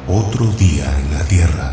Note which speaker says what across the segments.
Speaker 1: Otro día en la Tierra.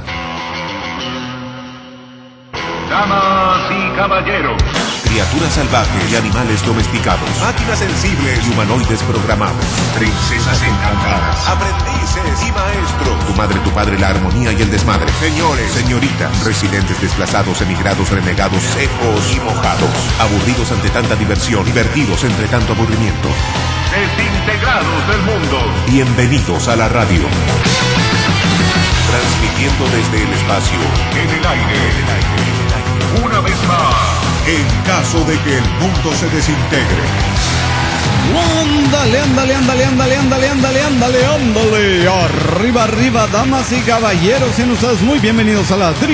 Speaker 2: Damas y caballeros,
Speaker 1: Criaturas salvajes y animales domesticados. Máquinas sensibles y humanoides programados.
Speaker 2: princesas encantadas,
Speaker 1: Aprendices y maestros. Tu madre, tu padre, la armonía y el desmadre. Señores, señoritas, residentes desplazados, emigrados, renegados, secos y mojados. Aburridos ante tanta diversión, divertidos entre tanto aburrimiento.
Speaker 2: desintegrados del mundo.
Speaker 1: Bienvenidos a la radio. Transmitiendo desde el espacio.
Speaker 2: En el aire, una vez más.
Speaker 1: En caso de que el mundo se desintegre.
Speaker 3: Ándale, ándale, ándale, ándale, ándale, ándale, ándale, ándale. Arriba, arriba, damas y caballeros. Sean ustedes muy bienvenidos a la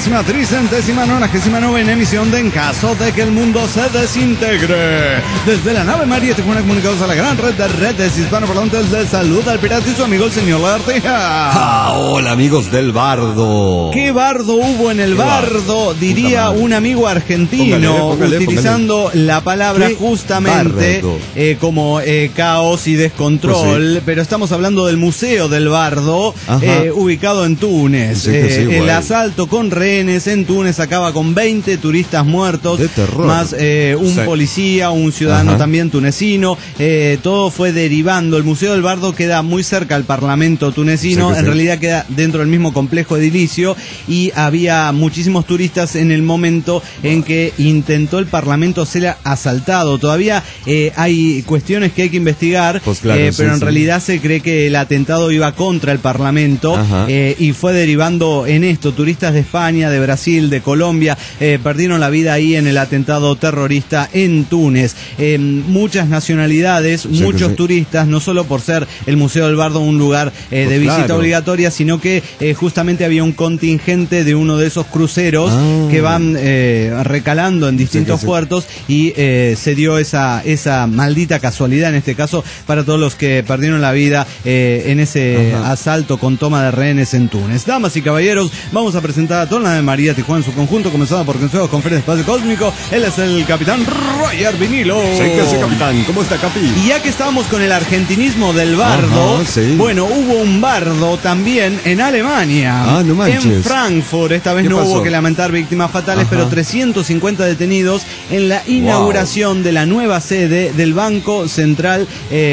Speaker 3: 3000ª, emisión de En caso de que el mundo se desintegre. Desde la nave María Tijuana, comunicados a la gran red de redes hispanoparlantes, les saluda el pirata y su amigo el señor Lartija.
Speaker 4: Hola amigos del bardo.
Speaker 3: ¿Qué bardo hubo en el bardo? Diría un amigo argentino,
Speaker 4: Póngale.
Speaker 3: utilizando la palabra
Speaker 4: ¿Qué
Speaker 3: justamente
Speaker 4: bardo?
Speaker 3: como caos y descontrol,
Speaker 4: Pues sí.
Speaker 3: pero estamos hablando del Museo del Bardo, ubicado en Túnez.
Speaker 4: Sí, que sí,
Speaker 3: el
Speaker 4: güey.
Speaker 3: asalto con rehenes en Túnez acaba con 20 turistas muertos,
Speaker 4: De terror.
Speaker 3: más un
Speaker 4: Sí.
Speaker 3: policía, un ciudadano
Speaker 4: Ajá.
Speaker 3: también tunecino. Todo fue derivando. El Museo del Bardo queda muy cerca al Parlamento tunecino,
Speaker 4: Sí, que
Speaker 3: en
Speaker 4: sí.
Speaker 3: realidad queda dentro del mismo complejo edilicio, y había muchísimos turistas en el momento en que intentó el Parlamento ser asaltado. Todavía hay cuestiones que hay que investigar,
Speaker 4: Pues claro,
Speaker 3: pero en
Speaker 4: sí.
Speaker 3: realidad se cree que el atentado iba contra el Parlamento,
Speaker 4: Ajá.
Speaker 3: y fue derivando en esto. Turistas de España, de Brasil, de Colombia perdieron la vida ahí en el atentado terrorista en Túnez. Muchas nacionalidades, muchos
Speaker 4: sí.
Speaker 3: turistas, no solo por ser el Museo del Bardo un lugar de visita
Speaker 4: claro.
Speaker 3: obligatoria, sino que justamente había un contingente de uno de esos cruceros que van recalando en distintos
Speaker 4: sí.
Speaker 3: puertos, y se dio esa maldita casualidad en este caso para todos los que perdieron la vida en ese asalto con toma de rehenes en Túnez. Damas y caballeros, vamos a presentar a toda la de María Tijuana en su conjunto, comenzando por Consejo con Feria de Espacio Cósmico. Él es el capitán Roger Vinilo.
Speaker 4: Sí, que sí, capitán. ¿Cómo está, Capi?
Speaker 3: Y ya que estábamos con el argentinismo del bardo,
Speaker 4: Ajá, sí.
Speaker 3: bueno, hubo un bardo también en Alemania.
Speaker 4: Ah, no manches.
Speaker 3: En Frankfurt, esta vez
Speaker 4: ¿Qué
Speaker 3: no
Speaker 4: pasó?
Speaker 3: hubo que lamentar víctimas fatales,
Speaker 4: Ajá.
Speaker 3: pero 350 detenidos en la inauguración de la nueva sede del Banco Central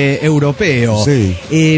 Speaker 3: Europeo.
Speaker 4: Sí.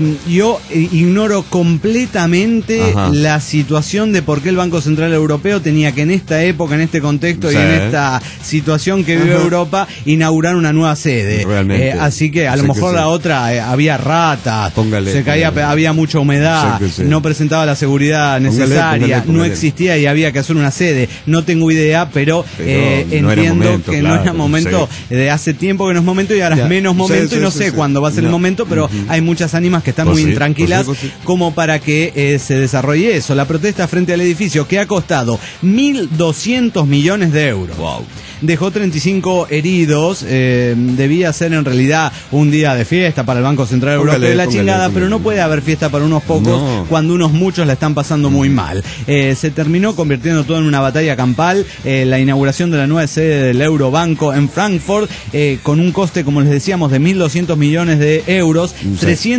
Speaker 3: Yo ignoro completamente
Speaker 4: Ajá.
Speaker 3: la situación de por qué el Banco Central Europeo tenía que en esta época, en este contexto
Speaker 4: Sí.
Speaker 3: y en esta situación que vive
Speaker 4: Ajá.
Speaker 3: Europa, inaugurar una nueva sede.
Speaker 4: Realmente.
Speaker 3: Así que a lo
Speaker 4: Sí que
Speaker 3: mejor
Speaker 4: sí.
Speaker 3: la otra había ratas,
Speaker 4: Póngale,
Speaker 3: se caía,
Speaker 4: póngale.
Speaker 3: había mucha humedad,
Speaker 4: Sí que sí.
Speaker 3: no presentaba la seguridad
Speaker 4: Póngale,
Speaker 3: necesaria,
Speaker 4: póngale.
Speaker 3: no existía y había que hacer una sede. No tengo idea, pero
Speaker 4: Pero no era
Speaker 3: entiendo
Speaker 4: momento,
Speaker 3: que no
Speaker 4: claro,
Speaker 3: era momento, de hace tiempo que no es momento y ahora
Speaker 4: Ya.
Speaker 3: es menos momento,
Speaker 4: Sí,
Speaker 3: y no
Speaker 4: sí,
Speaker 3: sé
Speaker 4: sí.
Speaker 3: cuándo va a ser el
Speaker 4: No.
Speaker 3: momento, pero hay muchas ánimas que están
Speaker 4: Pues
Speaker 3: muy
Speaker 4: sí,
Speaker 3: intranquilas
Speaker 4: pues sí, pues sí.
Speaker 3: como para que se desarrolle eso. La protesta frente al edificio, que ha costado 1.200 millones de euros.
Speaker 4: Wow.
Speaker 3: Dejó 35 heridos, debía ser en realidad un día de fiesta para el Banco Central Europeo
Speaker 4: Póngale,
Speaker 3: de la
Speaker 4: póngale,
Speaker 3: chingada,
Speaker 4: póngale.
Speaker 3: pero no puede haber fiesta para unos pocos
Speaker 4: No.
Speaker 3: cuando unos muchos la están pasando muy mal. Se terminó convirtiendo todo en una batalla campal, la inauguración de la nueva sede del Eurobanco en Frankfurt, con un coste, como les decíamos, de 1.200 millones de euros,
Speaker 4: Sí.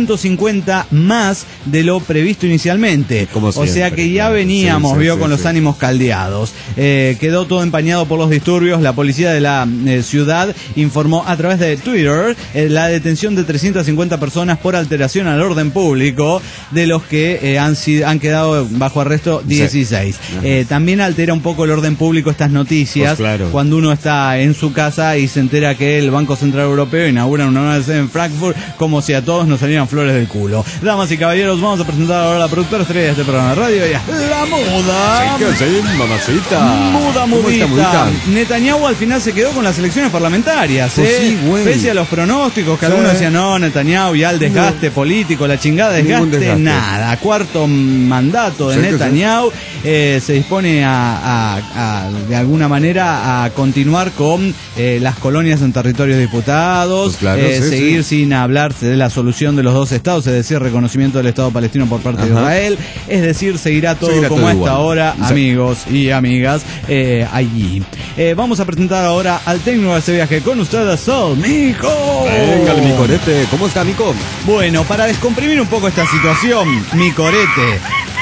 Speaker 3: 350 más de lo previsto inicialmente.
Speaker 4: Como
Speaker 3: O sea
Speaker 4: siempre,
Speaker 3: que ya
Speaker 4: claro.
Speaker 3: veníamos,
Speaker 4: Sí, sí,
Speaker 3: vio,
Speaker 4: sí,
Speaker 3: con los
Speaker 4: sí.
Speaker 3: ánimos caldeados. Quedó todo empañado por los disturbios. La policía de la ciudad informó a través de Twitter la detención de 350 personas por alteración al orden público, de los que han quedado bajo arresto 16. También altera un poco el orden público estas noticias,
Speaker 4: Pues claro.
Speaker 3: cuando uno está en su casa y se entera que el Banco Central Europeo inaugura una nueva sede en Frankfurt, como si a todos nos salieran flores del culo. Damas y caballeros, vamos a presentar ahora a la productora estrella de este programa de radio, ella, la muda.
Speaker 4: Sí, que sí, mamacita.
Speaker 3: Muda,
Speaker 4: ¿Cómo está,
Speaker 3: mudita.
Speaker 4: mudita?
Speaker 3: Netanyahu al final se quedó con las elecciones parlamentarias,
Speaker 4: Pues sí, güey.
Speaker 3: pese a los pronósticos que
Speaker 4: Sí.
Speaker 3: algunos decían, no, Netanyahu, ya el desgaste político, la chingada,
Speaker 4: Ningún
Speaker 3: desgaste,
Speaker 4: desgaste.
Speaker 3: nada. Cuarto mandato de
Speaker 4: Sí, que sí.
Speaker 3: Netanyahu, se dispone de alguna manera a continuar con las colonias en territorios disputados,
Speaker 4: Pues claro, sí,
Speaker 3: seguir
Speaker 4: sí.
Speaker 3: sin hablarse de la solución de los dos estados, es decir, reconocimiento del Estado palestino por parte de
Speaker 4: Ajá.
Speaker 3: Israel, es decir, seguirá todo
Speaker 4: Seguirá
Speaker 3: como
Speaker 4: todo
Speaker 3: hasta
Speaker 4: igual.
Speaker 3: ahora,
Speaker 4: Sí.
Speaker 3: amigos y amigas, allí. Vamos a presentar ahora al técnico de este viaje con ustedes, Sol Mico.
Speaker 4: Venga, mi corete. ¿Cómo está, Mico?
Speaker 3: Bueno, para descomprimir un poco esta situación, mi corete,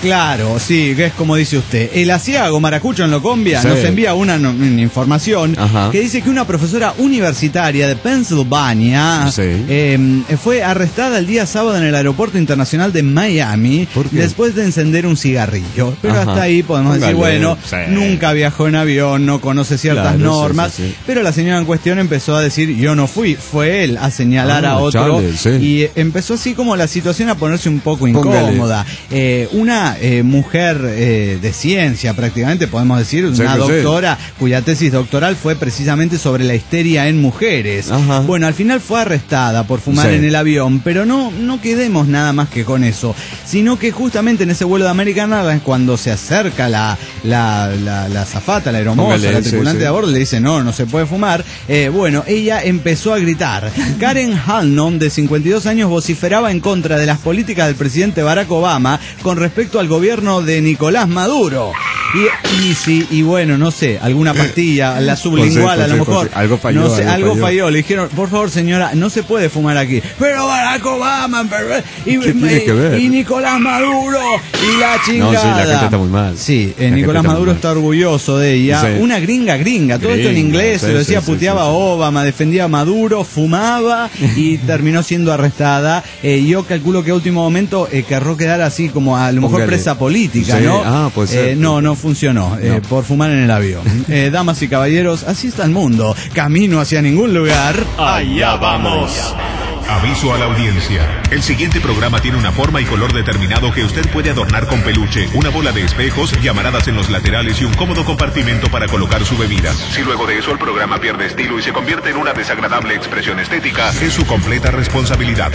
Speaker 3: Claro, sí, que es como dice usted. El asiago Maracucho en Locombia
Speaker 4: Sí.
Speaker 3: nos envía una información
Speaker 4: Ajá.
Speaker 3: que dice que una profesora universitaria de Pensilvania
Speaker 4: Sí.
Speaker 3: fue arrestada el día sábado en el aeropuerto internacional de Miami
Speaker 4: ¿Por qué?
Speaker 3: después de encender un cigarrillo. Pero
Speaker 4: Ajá.
Speaker 3: hasta ahí podemos decir,
Speaker 4: Póngale,
Speaker 3: bueno,
Speaker 4: sí.
Speaker 3: nunca viajó en avión, no conoce ciertas
Speaker 4: Claro, sí,
Speaker 3: normas,
Speaker 4: sí, sí.
Speaker 3: pero la señora en cuestión empezó a decir, yo no fui, fue él a señalar a otro
Speaker 4: chale, sí.
Speaker 3: y empezó así como la situación a ponerse un poco
Speaker 4: Póngale.
Speaker 3: incómoda. Una mujer de ciencia prácticamente, podemos decir,
Speaker 4: Sí,
Speaker 3: una
Speaker 4: que sí.
Speaker 3: doctora cuya tesis doctoral fue precisamente sobre la histeria en mujeres.
Speaker 4: Ajá.
Speaker 3: Bueno, al final fue arrestada por fumar
Speaker 4: Sí.
Speaker 3: en el avión, pero no quedemos nada más que con eso, sino que justamente en ese vuelo de American Airlines, cuando se acerca la azafata, la aeromoza,
Speaker 4: Póngale,
Speaker 3: la
Speaker 4: sí,
Speaker 3: tripulante
Speaker 4: sí.
Speaker 3: de a bordo, le dice, no se puede fumar. Bueno, ella empezó a gritar. Karen Hannon, de 52 años, vociferaba en contra de las políticas del presidente Barack Obama con respecto al gobierno de Nicolás Maduro. Y bueno, no sé, alguna pastilla, la sublingual a lo mejor.
Speaker 4: Algo falló.
Speaker 3: No sé, algo falló. Le dijeron, por favor, señora, no se puede fumar aquí. Pero Barack Obama,
Speaker 4: ¿Qué tiene que ver?
Speaker 3: y Nicolás Maduro, y la chingada.
Speaker 4: No, sí, la gente está muy mal.
Speaker 3: Sí,
Speaker 4: La gente
Speaker 3: Nicolás
Speaker 4: está muy
Speaker 3: Maduro
Speaker 4: mal.
Speaker 3: está orgulloso de ella.
Speaker 4: Sí.
Speaker 3: Una gringa, todo esto en
Speaker 4: Gringa,
Speaker 3: inglés,
Speaker 4: sí,
Speaker 3: se lo decía,
Speaker 4: sí, sí,
Speaker 3: puteaba
Speaker 4: sí,
Speaker 3: a
Speaker 4: sí.
Speaker 3: Obama, defendía a Maduro, fumaba y terminó siendo arrestada. Yo calculo que a último momento querró quedar así como a lo mejor
Speaker 4: Póngale.
Speaker 3: presa política,
Speaker 4: Sí.
Speaker 3: ¿no?
Speaker 4: Ah, puede ser.
Speaker 3: No funcionó,
Speaker 4: No.
Speaker 3: por fumar en el avión. Damas y caballeros, así está el mundo. Camino hacia ningún lugar.
Speaker 2: Allá vamos. Aviso a la audiencia. El siguiente programa tiene una forma y color determinado que usted puede adornar con peluche, una bola de espejos, llamaradas en los laterales y un cómodo compartimento para colocar su bebida. Si luego de eso el programa pierde estilo y se convierte en una desagradable expresión estética, es su completa responsabilidad.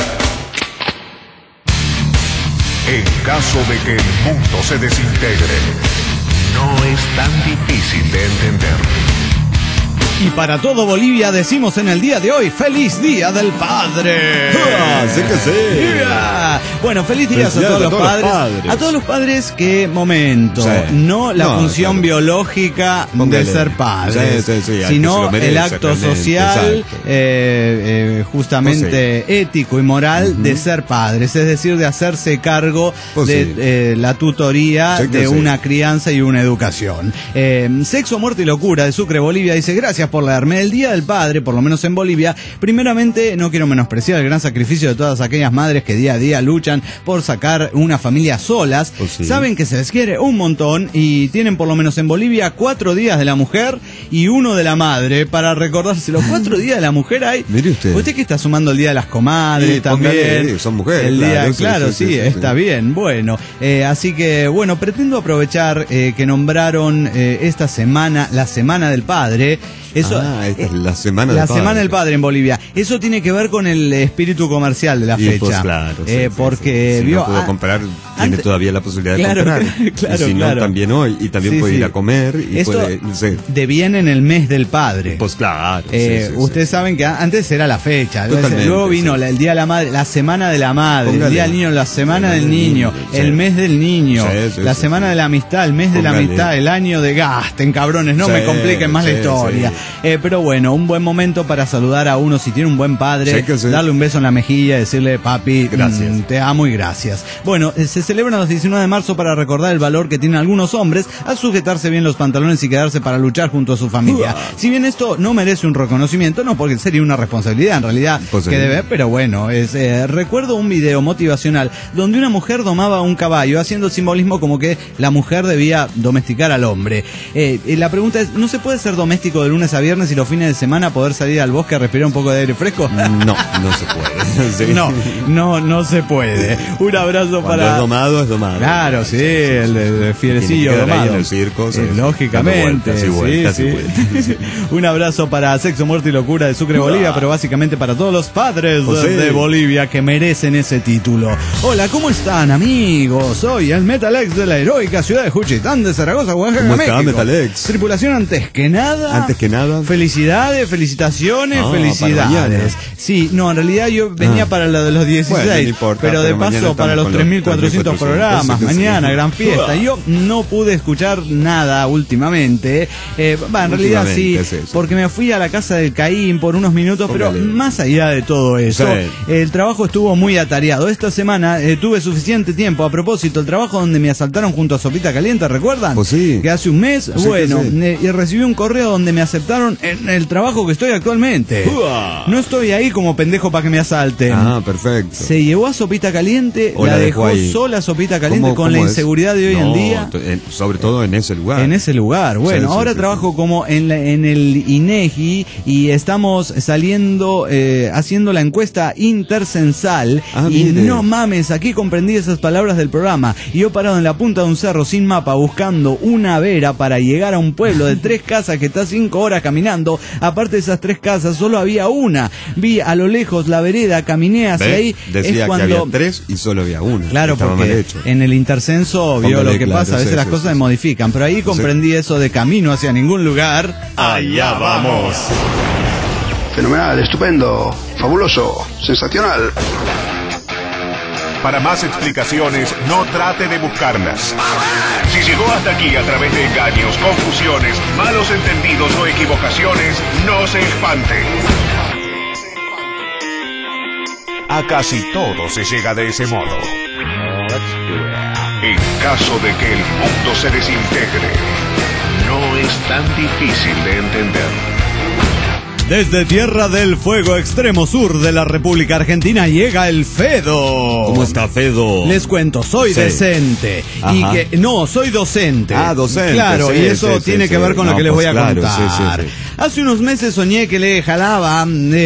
Speaker 2: En caso de que el mundo se desintegre, no es tan difícil de entender.
Speaker 3: Y para todo Bolivia decimos en el día de hoy, ¡Feliz Día del Padre!
Speaker 4: Ah, sí que sí.
Speaker 3: Yeah. Bueno, feliz día a
Speaker 4: Felicidades
Speaker 3: todos los padres.
Speaker 4: padres.
Speaker 3: A todos los padres que, momento,
Speaker 4: Sí.
Speaker 3: no la
Speaker 4: No,
Speaker 3: función
Speaker 4: claro.
Speaker 3: biológica
Speaker 4: Póngale.
Speaker 3: de ser padres,
Speaker 4: Sí, sí, sí, al que se
Speaker 3: sino
Speaker 4: lo merece,
Speaker 3: el acto
Speaker 4: realmente,
Speaker 3: social,
Speaker 4: exacto.
Speaker 3: justamente ético y moral de ser padres, es decir, de hacerse cargo
Speaker 4: Pues
Speaker 3: de la tutoría
Speaker 4: Sí que
Speaker 3: de
Speaker 4: sí.
Speaker 3: una crianza y una educación. Sexo, Muerte y Locura de Sucre, Bolivia, dice, gracias por leerme. El Día del Padre, por lo menos en Bolivia, primeramente no quiero menospreciar el gran sacrificio de todas aquellas madres que día a día luchan por sacar una familia solas.
Speaker 4: Pues sí.
Speaker 3: Saben que se les quiere un montón y tienen por lo menos en Bolivia 4 días de la mujer y 1 de la madre para recordarse. Los 4 días de la mujer hay.
Speaker 4: Mire usted.
Speaker 3: que está sumando el Día de las Comadres
Speaker 4: Sí,
Speaker 3: también.
Speaker 4: póngale, son mujeres,
Speaker 3: El día,
Speaker 4: claro,
Speaker 3: claro,
Speaker 4: sí,
Speaker 3: sí,
Speaker 4: sí,
Speaker 3: está
Speaker 4: sí.
Speaker 3: bien. Bueno, así que, bueno, pretendo aprovechar que nombraron esta semana, la Semana del Padre. Eso,
Speaker 4: Esta es la Semana del
Speaker 3: la
Speaker 4: Padre.
Speaker 3: Semana del Padre en Bolivia. Eso tiene que ver con el espíritu comercial de la
Speaker 4: Y,
Speaker 3: fecha.
Speaker 4: pues, claro, sí,
Speaker 3: porque
Speaker 4: sí. Si
Speaker 3: vio
Speaker 4: no pudo comprar, tiene todavía la posibilidad de
Speaker 3: claro,
Speaker 4: comprar.
Speaker 3: claro,
Speaker 4: y si no,
Speaker 3: claro.
Speaker 4: también hoy. Y también
Speaker 3: Sí,
Speaker 4: puede
Speaker 3: sí.
Speaker 4: ir a comer y
Speaker 3: Esto
Speaker 4: puede... Sí.
Speaker 3: deviene en el mes del padre.
Speaker 4: Pues claro. sí, sí,
Speaker 3: Ustedes
Speaker 4: sí.
Speaker 3: saben que antes era la fecha,
Speaker 4: Totalmente,
Speaker 3: luego vino
Speaker 4: sí.
Speaker 3: el Día de la Madre, la Semana de la Madre, el
Speaker 4: Póngale.
Speaker 3: Día del Niño, la Semana del Niño,
Speaker 4: Sí.
Speaker 3: el mes del niño,
Speaker 4: Sí, sí,
Speaker 3: la
Speaker 4: sí,
Speaker 3: Semana
Speaker 4: sí.
Speaker 3: de la Amistad, el mes de la
Speaker 4: Póngale.
Speaker 3: amistad, el año de gasten, cabrones, no
Speaker 4: Sí,
Speaker 3: me compliquen más la
Speaker 4: sí,
Speaker 3: historia.
Speaker 4: sí.
Speaker 3: Pero bueno, un buen momento para saludar a uno si tiene un buen padre,
Speaker 4: Sí que sí.
Speaker 3: darle un beso en la mejilla, decirle, papi,
Speaker 4: Gracias.
Speaker 3: te amo y gracias. Bueno, se celebra los 19 de marzo para recordar el valor que tienen algunos hombres a sujetarse bien los pantalones y quedarse para luchar junto a su familia. Si bien esto no merece un reconocimiento, no porque sería una responsabilidad en realidad
Speaker 4: Pues sí.
Speaker 3: que debe, pero bueno, recuerdo un video motivacional donde una mujer domaba un caballo haciendo el simbolismo como que la mujer debía domesticar al hombre. La pregunta es, ¿no se puede ser doméstico de lunes a viernes y los fines de semana poder salir al bosque a respirar un poco de aire fresco?
Speaker 4: No, no se puede. Sí.
Speaker 3: No se puede. Un abrazo
Speaker 4: Cuando
Speaker 3: para...
Speaker 4: es domado, es domado.
Speaker 3: Claro, sí, el fierecillo
Speaker 4: Tiene que quedar ahí
Speaker 3: domado.
Speaker 4: en el circo, sí.
Speaker 3: Lógicamente,
Speaker 4: Dando vueltas y vueltas y vueltas.
Speaker 3: Un abrazo para Sexo, Muerte y Locura de Sucre, Bolivia, pero básicamente para todos los padres
Speaker 4: Pues sí.
Speaker 3: de Bolivia que merecen ese título. Hola, ¿cómo están, amigos? Soy el Metalex de la heroica ciudad de Juchitán de Zaragoza, Oaxaca,
Speaker 4: ¿Cómo está,
Speaker 3: México.
Speaker 4: Metalex?
Speaker 3: Tripulación, antes que nada, felicidades, felicitaciones,
Speaker 4: Ah,
Speaker 3: felicidades.
Speaker 4: para mañana.
Speaker 3: Sí, no, en realidad yo venía para lo de los 16,
Speaker 4: Bueno, no importa,
Speaker 3: pero de
Speaker 4: mañana
Speaker 3: paso para los
Speaker 4: estamos con
Speaker 3: 3.400 programas.
Speaker 4: Sí.
Speaker 3: Mañana, gran fiesta. Yo no pude escuchar nada últimamente. En realidad sí,
Speaker 4: ¿qué es eso?
Speaker 3: porque me fui a la casa del Caín por unos minutos, pero
Speaker 4: Póngale.
Speaker 3: más allá de todo eso,
Speaker 4: Sí.
Speaker 3: el trabajo estuvo muy atareado. Esta semana tuve suficiente tiempo. A propósito, el trabajo donde me asaltaron junto a Sopita Caliente, ¿recuerdan?
Speaker 4: Pues sí.
Speaker 3: Que hace un mes,
Speaker 4: Sí,
Speaker 3: bueno,
Speaker 4: que sí.
Speaker 3: y recibí un correo donde me aceptaron en el trabajo que estoy actualmente.
Speaker 4: Uah.
Speaker 3: No estoy ahí como pendejo para que me asalten.
Speaker 4: Ah, perfecto.
Speaker 3: Se llevó a Sopita Caliente,
Speaker 4: O
Speaker 3: la
Speaker 4: la
Speaker 3: dejó
Speaker 4: dejó ahí.
Speaker 3: sola Sopita Caliente
Speaker 4: ¿Cómo-
Speaker 3: con la
Speaker 4: cómo es?
Speaker 3: inseguridad de hoy en
Speaker 4: No,
Speaker 3: día.
Speaker 4: sobre todo en ese lugar.
Speaker 3: En ese lugar. Bueno,
Speaker 4: Sí,
Speaker 3: ahora
Speaker 4: sí,
Speaker 3: trabajo como en el INEGI y estamos saliendo, haciendo la encuesta intercensal.
Speaker 4: Ah,
Speaker 3: y
Speaker 4: mire.
Speaker 3: no mames, aquí comprendí esas palabras del programa. Y yo parado en la punta de un cerro sin mapa buscando una vera para llegar a un pueblo de 3 casas que está 5 horas caminando. Aparte de esas 3 casas, solo había una. Vi a lo lejos la vereda, caminé hacia
Speaker 4: ¿Ve?
Speaker 3: ahí.
Speaker 4: Decía
Speaker 3: es cuando...
Speaker 4: que había 3 y solo había una.
Speaker 3: Claro,
Speaker 4: Estaba mal
Speaker 3: porque
Speaker 4: hecho.
Speaker 3: en el intercenso vio
Speaker 4: Póngale,
Speaker 3: lo que
Speaker 4: claro,
Speaker 3: pasa, a veces
Speaker 4: sí,
Speaker 3: las
Speaker 4: sí,
Speaker 3: cosas
Speaker 4: sí.
Speaker 3: se modifican, pero ahí comprendí eso de camino hacia ningún lugar.
Speaker 2: Allá vamos.
Speaker 5: Fenomenal, estupendo, fabuloso, sensacional.
Speaker 2: Para más explicaciones, no trate de buscarlas. Si llegó hasta aquí a través de engaños, confusiones, malos entendidos o equivocaciones, no se espante. A casi todo se llega de ese modo. En caso de que el mundo se desintegre, no es tan difícil de entender.
Speaker 3: Desde Tierra del Fuego, extremo sur de la República Argentina, llega el Fedo.
Speaker 4: ¿Cómo está, Fedo?
Speaker 3: Les cuento, soy
Speaker 4: Sí.
Speaker 3: decente.
Speaker 4: Ajá.
Speaker 3: Y que no, soy docente.
Speaker 4: Ah, docente,
Speaker 3: Claro,
Speaker 4: sí,
Speaker 3: y eso
Speaker 4: sí,
Speaker 3: tiene
Speaker 4: sí,
Speaker 3: que
Speaker 4: sí.
Speaker 3: ver con lo
Speaker 4: No,
Speaker 3: que les
Speaker 4: pues
Speaker 3: voy a
Speaker 4: claro,
Speaker 3: contar.
Speaker 4: sí, sí, sí.
Speaker 3: Hace unos meses soñé que le jalaba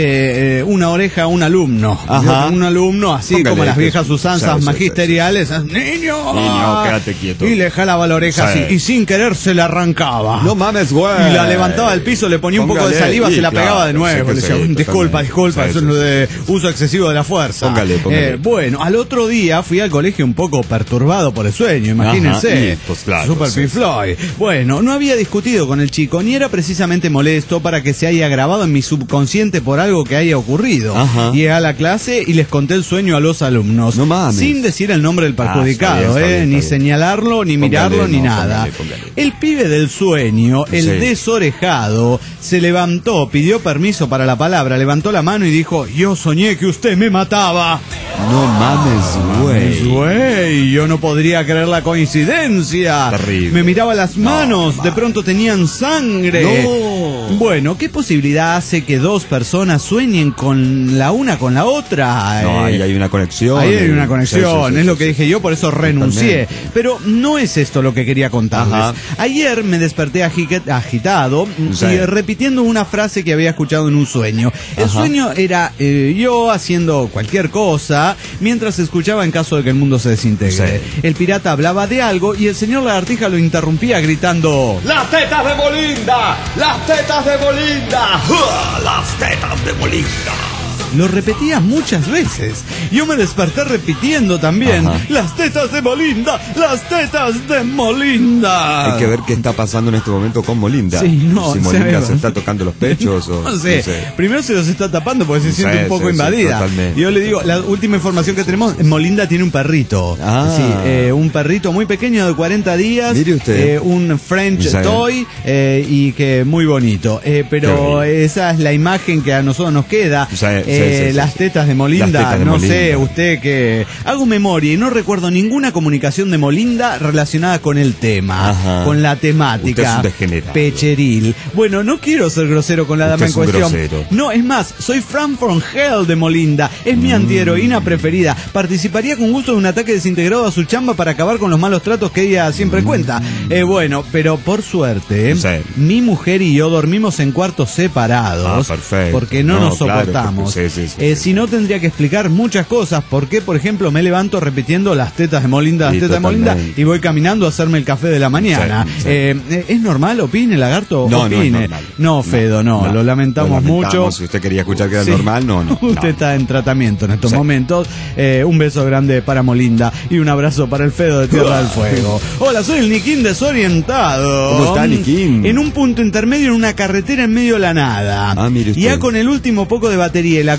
Speaker 3: una oreja a un alumno.
Speaker 4: Ajá.
Speaker 3: Un alumno así
Speaker 4: Póngale,
Speaker 3: como las
Speaker 4: que-
Speaker 3: viejas usanzas
Speaker 4: sí, sí,
Speaker 3: magisteriales. ¡Niño!
Speaker 4: Niño, quédate quieto.
Speaker 3: Y le jalaba la oreja
Speaker 4: Sí.
Speaker 3: así y sin querer se la arrancaba.
Speaker 4: No mames, güey.
Speaker 3: Y la levantaba del piso, le ponía un poco de
Speaker 4: Póngale,
Speaker 3: saliva,
Speaker 4: sí,
Speaker 3: se la
Speaker 4: claro,
Speaker 3: pegaba de
Speaker 4: sí,
Speaker 3: nuevo.
Speaker 4: que
Speaker 3: Le
Speaker 4: sí,
Speaker 3: decía, disculpa,
Speaker 4: totalmente.
Speaker 3: disculpa,
Speaker 4: Sí,
Speaker 3: eso
Speaker 4: sí,
Speaker 3: es de uso excesivo de la fuerza.
Speaker 4: Póngale.
Speaker 3: Bueno, al otro día fui al colegio un poco perturbado por el sueño, imagínense.
Speaker 4: Ajá, y, pues, claro,
Speaker 3: Super
Speaker 4: sí,
Speaker 3: Pink Floyd. Bueno, no había discutido con el chico, ni era precisamente molesto para que se haya grabado en mi subconsciente por algo que haya ocurrido.
Speaker 4: Ajá.
Speaker 3: Llegué a la clase y les conté el sueño a los alumnos.
Speaker 4: No mames.
Speaker 3: Sin decir el nombre del perjudicado,
Speaker 4: está bien, está
Speaker 3: ni
Speaker 4: bien.
Speaker 3: señalarlo, ni
Speaker 4: Póngale,
Speaker 3: mirarlo, ni
Speaker 4: no,
Speaker 3: nada.
Speaker 4: póngale.
Speaker 3: El pibe del sueño, el
Speaker 4: Sí.
Speaker 3: desorejado, se levantó, pidió permiso para la palabra, levantó la mano y dijo, yo soñé que usted me mataba.
Speaker 4: No mames, güey.
Speaker 3: Güey, yo no podría creer la coincidencia.
Speaker 4: Terrible.
Speaker 3: Me miraba las manos, de pronto tenían sangre.
Speaker 4: No.
Speaker 3: Bueno, ¿qué posibilidad hace que dos personas sueñen con la una con la otra?
Speaker 4: No, ahí hay una conexión.
Speaker 3: Ahí hay una conexión,
Speaker 4: Sí, sí,
Speaker 3: es lo
Speaker 4: sí,
Speaker 3: que
Speaker 4: sí.
Speaker 3: dije yo, por eso renuncié. Pero no es esto lo que quería contarles.
Speaker 4: Ajá.
Speaker 3: Ayer me desperté agitado
Speaker 4: Sí.
Speaker 3: y repitiendo una frase que había escuchado en un sueño. El
Speaker 4: Ajá.
Speaker 3: sueño era yo haciendo cualquier cosa mientras escuchaba en caso de que el mundo se desintegre.
Speaker 4: Sí.
Speaker 3: El pirata hablaba de algo y el señor Lagartija lo interrumpía gritando:
Speaker 6: ¡Las tetas de Molinda! ¡Las tetas de Molinda! ¡Uah! ¡Las tetas de Molinda!
Speaker 3: Lo repetía muchas veces. Yo me desperté repitiendo también:
Speaker 4: Ajá.
Speaker 3: las tetas de Molinda, las tetas de Molinda.
Speaker 4: Hay que ver qué está pasando en este momento con Molinda.
Speaker 3: Sí, no,
Speaker 4: si
Speaker 3: se
Speaker 4: Molinda
Speaker 3: ve.
Speaker 4: se está tocando los pechos o
Speaker 3: No sé. Primero se los está tapando porque se siente un poco
Speaker 4: sí,
Speaker 3: invadida.
Speaker 4: totalmente.
Speaker 3: Yo le digo, la última información que tenemos, Molinda tiene un perrito.
Speaker 4: Ah.
Speaker 3: Sí, un perrito muy pequeño de 40 días.
Speaker 4: Mire usted.
Speaker 3: Un French
Speaker 4: Sí.
Speaker 3: toy y que muy bonito. Pero
Speaker 4: Qué
Speaker 3: esa es la imagen que a nosotros nos queda.
Speaker 4: Sí, sí,
Speaker 3: las
Speaker 4: sí.
Speaker 3: tetas de Molinda,
Speaker 4: Las tetas de
Speaker 3: no sé,
Speaker 4: Molinda.
Speaker 3: usted que... Hago memoria y no recuerdo ninguna comunicación de Molinda relacionada con el tema,
Speaker 4: Ajá.
Speaker 3: con la
Speaker 4: Usted es
Speaker 3: temática.
Speaker 4: un degenerado.
Speaker 3: Pecheril. Bueno, no quiero ser grosero con la
Speaker 4: Usted
Speaker 3: dama en
Speaker 4: es un
Speaker 3: cuestión.
Speaker 4: grosero.
Speaker 3: No, es más, soy Fran von Hell de Molinda. Es mi antiheroína preferida. Participaría con gusto de un ataque desintegrado a su chamba para acabar con los malos tratos que ella siempre cuenta. Bueno, pero por suerte,
Speaker 4: Sí.
Speaker 3: mi mujer y yo dormimos en cuartos separados.
Speaker 4: Ah, perfecto.
Speaker 3: Porque no,
Speaker 4: No,
Speaker 3: nos
Speaker 4: claro,
Speaker 3: soportamos.
Speaker 4: porque sí.
Speaker 3: Si no, tendría que explicar muchas cosas. Porque, por ejemplo, me levanto repitiendo las tetas de Molinda, las
Speaker 4: Sí,
Speaker 3: tetas de Molinda,
Speaker 4: totalmente.
Speaker 3: y voy caminando a hacerme el café de la mañana.
Speaker 4: Sí, sí.
Speaker 3: ¿Es normal, opine, lagarto?
Speaker 4: No, no es
Speaker 3: opine.
Speaker 4: normal.
Speaker 3: No, Fedo, no, lo lamentamos mucho.
Speaker 4: Si usted quería escuchar que era
Speaker 3: Sí.
Speaker 4: normal, no.
Speaker 3: Usted está en tratamiento en estos
Speaker 4: Sí.
Speaker 3: momentos. Un beso grande para Molinda y un abrazo para el Fedo de Tierra del Fuego. Hola, soy el Niquín desorientado.
Speaker 4: ¿Cómo está, Niquín?
Speaker 3: En un punto intermedio en una carretera en medio de la nada.
Speaker 4: Ah, mire usted.
Speaker 3: Ya con el último poco de batería y la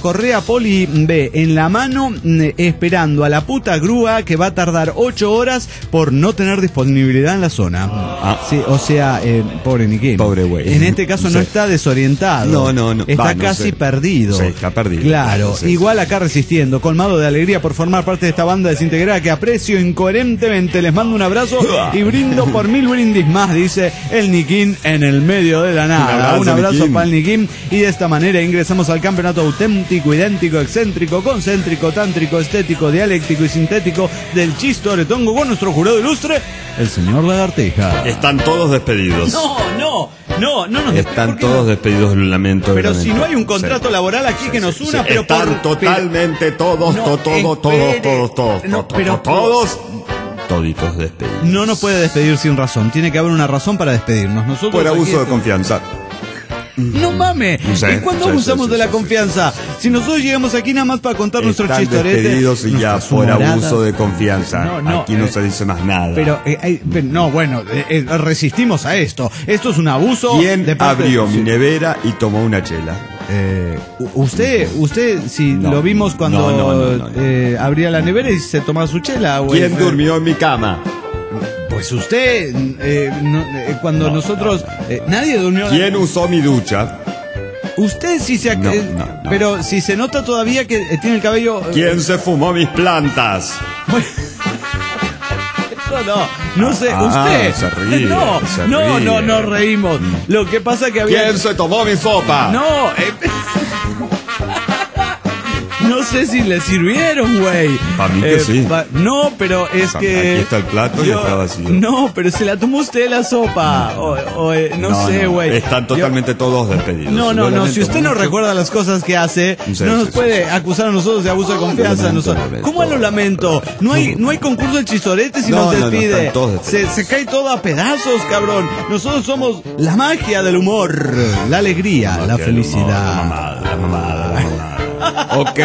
Speaker 3: correa poli B en la mano, esperando a la puta grúa que va a tardar 8 horas por no tener disponibilidad en la zona. Sí, o sea, pobre Niquín.
Speaker 4: Pobre güey.
Speaker 3: En este caso no está desorientado.
Speaker 4: No.
Speaker 3: Está casi perdido.
Speaker 4: Sí, está perdido.
Speaker 3: Claro,
Speaker 4: Sí.
Speaker 3: igual acá resistiendo, colmado de alegría por formar parte de esta banda desintegrada que aprecio incoherentemente. Les mando un abrazo y brindo por 1000 brindis más, dice el Niquín en el medio de la nada. Un abrazo
Speaker 4: Niquín.
Speaker 3: para el Niquín. Y de esta manera ingresamos al campeonato auténtico, idéntico, excéntrico, concéntrico, tántrico, estético, dialéctico y sintético del chistoretongo con nuestro jurado ilustre, el señor Lagartija.
Speaker 6: Están todos despedidos.
Speaker 3: No nos
Speaker 4: Están todos despedidos, lo lamento.
Speaker 3: Pero
Speaker 4: lamento.
Speaker 3: si no hay un contrato
Speaker 4: Sí.
Speaker 3: laboral aquí que nos una, pero
Speaker 6: Están totalmente todos,
Speaker 3: No,
Speaker 6: todos.
Speaker 4: Toditos despedidos.
Speaker 3: no nos puede despedir sin razón. Tiene que haber una razón para despedirnos. Nosotros
Speaker 4: Por
Speaker 3: aquí
Speaker 4: abuso de confianza.
Speaker 3: No mames.
Speaker 4: Sí,
Speaker 3: ¿Y cuándo
Speaker 4: sí,
Speaker 3: abusamos
Speaker 4: sí,
Speaker 3: de la
Speaker 4: sí,
Speaker 3: confianza? Si nosotros llegamos aquí nada más para contar nuestros
Speaker 4: Están
Speaker 3: chistoretes.
Speaker 4: despedidos y ya
Speaker 3: nuestras
Speaker 4: por
Speaker 3: humoradas.
Speaker 4: abuso de confianza.
Speaker 3: No,
Speaker 4: Aquí no se dice más nada.
Speaker 3: Pero, no, bueno, resistimos a esto. Esto es un abuso.
Speaker 4: ¿Quién
Speaker 3: de parte
Speaker 4: abrió
Speaker 3: de-
Speaker 4: mi nevera y tomó una chela?
Speaker 3: Usted, si
Speaker 4: No,
Speaker 3: lo vimos cuando
Speaker 4: no.
Speaker 3: abría la nevera y se tomaba su chela. o
Speaker 4: ¿Quién durmió en mi cama?
Speaker 3: Pues usted, cuando nosotros, nadie durmió.
Speaker 4: ¿Quién usó mi ducha?
Speaker 3: Usted sí se,
Speaker 4: No.
Speaker 3: pero si se nota todavía que tiene el cabello.
Speaker 4: ¿Quién se fumó mis plantas?
Speaker 3: No sé, usted.
Speaker 4: se ríe,
Speaker 3: no,
Speaker 4: se
Speaker 3: no,
Speaker 4: ríe.
Speaker 3: no, no reímos. Lo que pasa que había.
Speaker 4: ¿Quién se tomó mi sopa?
Speaker 3: No, no sé si le sirvieron, güey.
Speaker 4: Pa' mí que sí.
Speaker 3: No, pero es
Speaker 4: O sea,
Speaker 3: que.
Speaker 4: aquí está el plato y está vacío.
Speaker 3: No, pero se la tomó usted la sopa. No sé, güey.
Speaker 4: Están totalmente todos despedidos.
Speaker 3: No,
Speaker 4: Lo lamento
Speaker 3: si usted no
Speaker 4: mucho.
Speaker 3: recuerda las cosas que hace,
Speaker 4: Sí,
Speaker 3: no nos
Speaker 4: sí,
Speaker 3: puede acusar a nosotros de abuso de confianza.
Speaker 4: Lo lamento.
Speaker 3: ¿Cómo lo lamento? No hay concurso de chistoretes y
Speaker 4: No,
Speaker 3: nos
Speaker 4: no,
Speaker 3: despide.
Speaker 4: están todos despedidos.
Speaker 3: Se cae todo a pedazos, cabrón. Nosotros somos la magia del humor, la alegría, la felicidad.
Speaker 4: La mamada. Ok,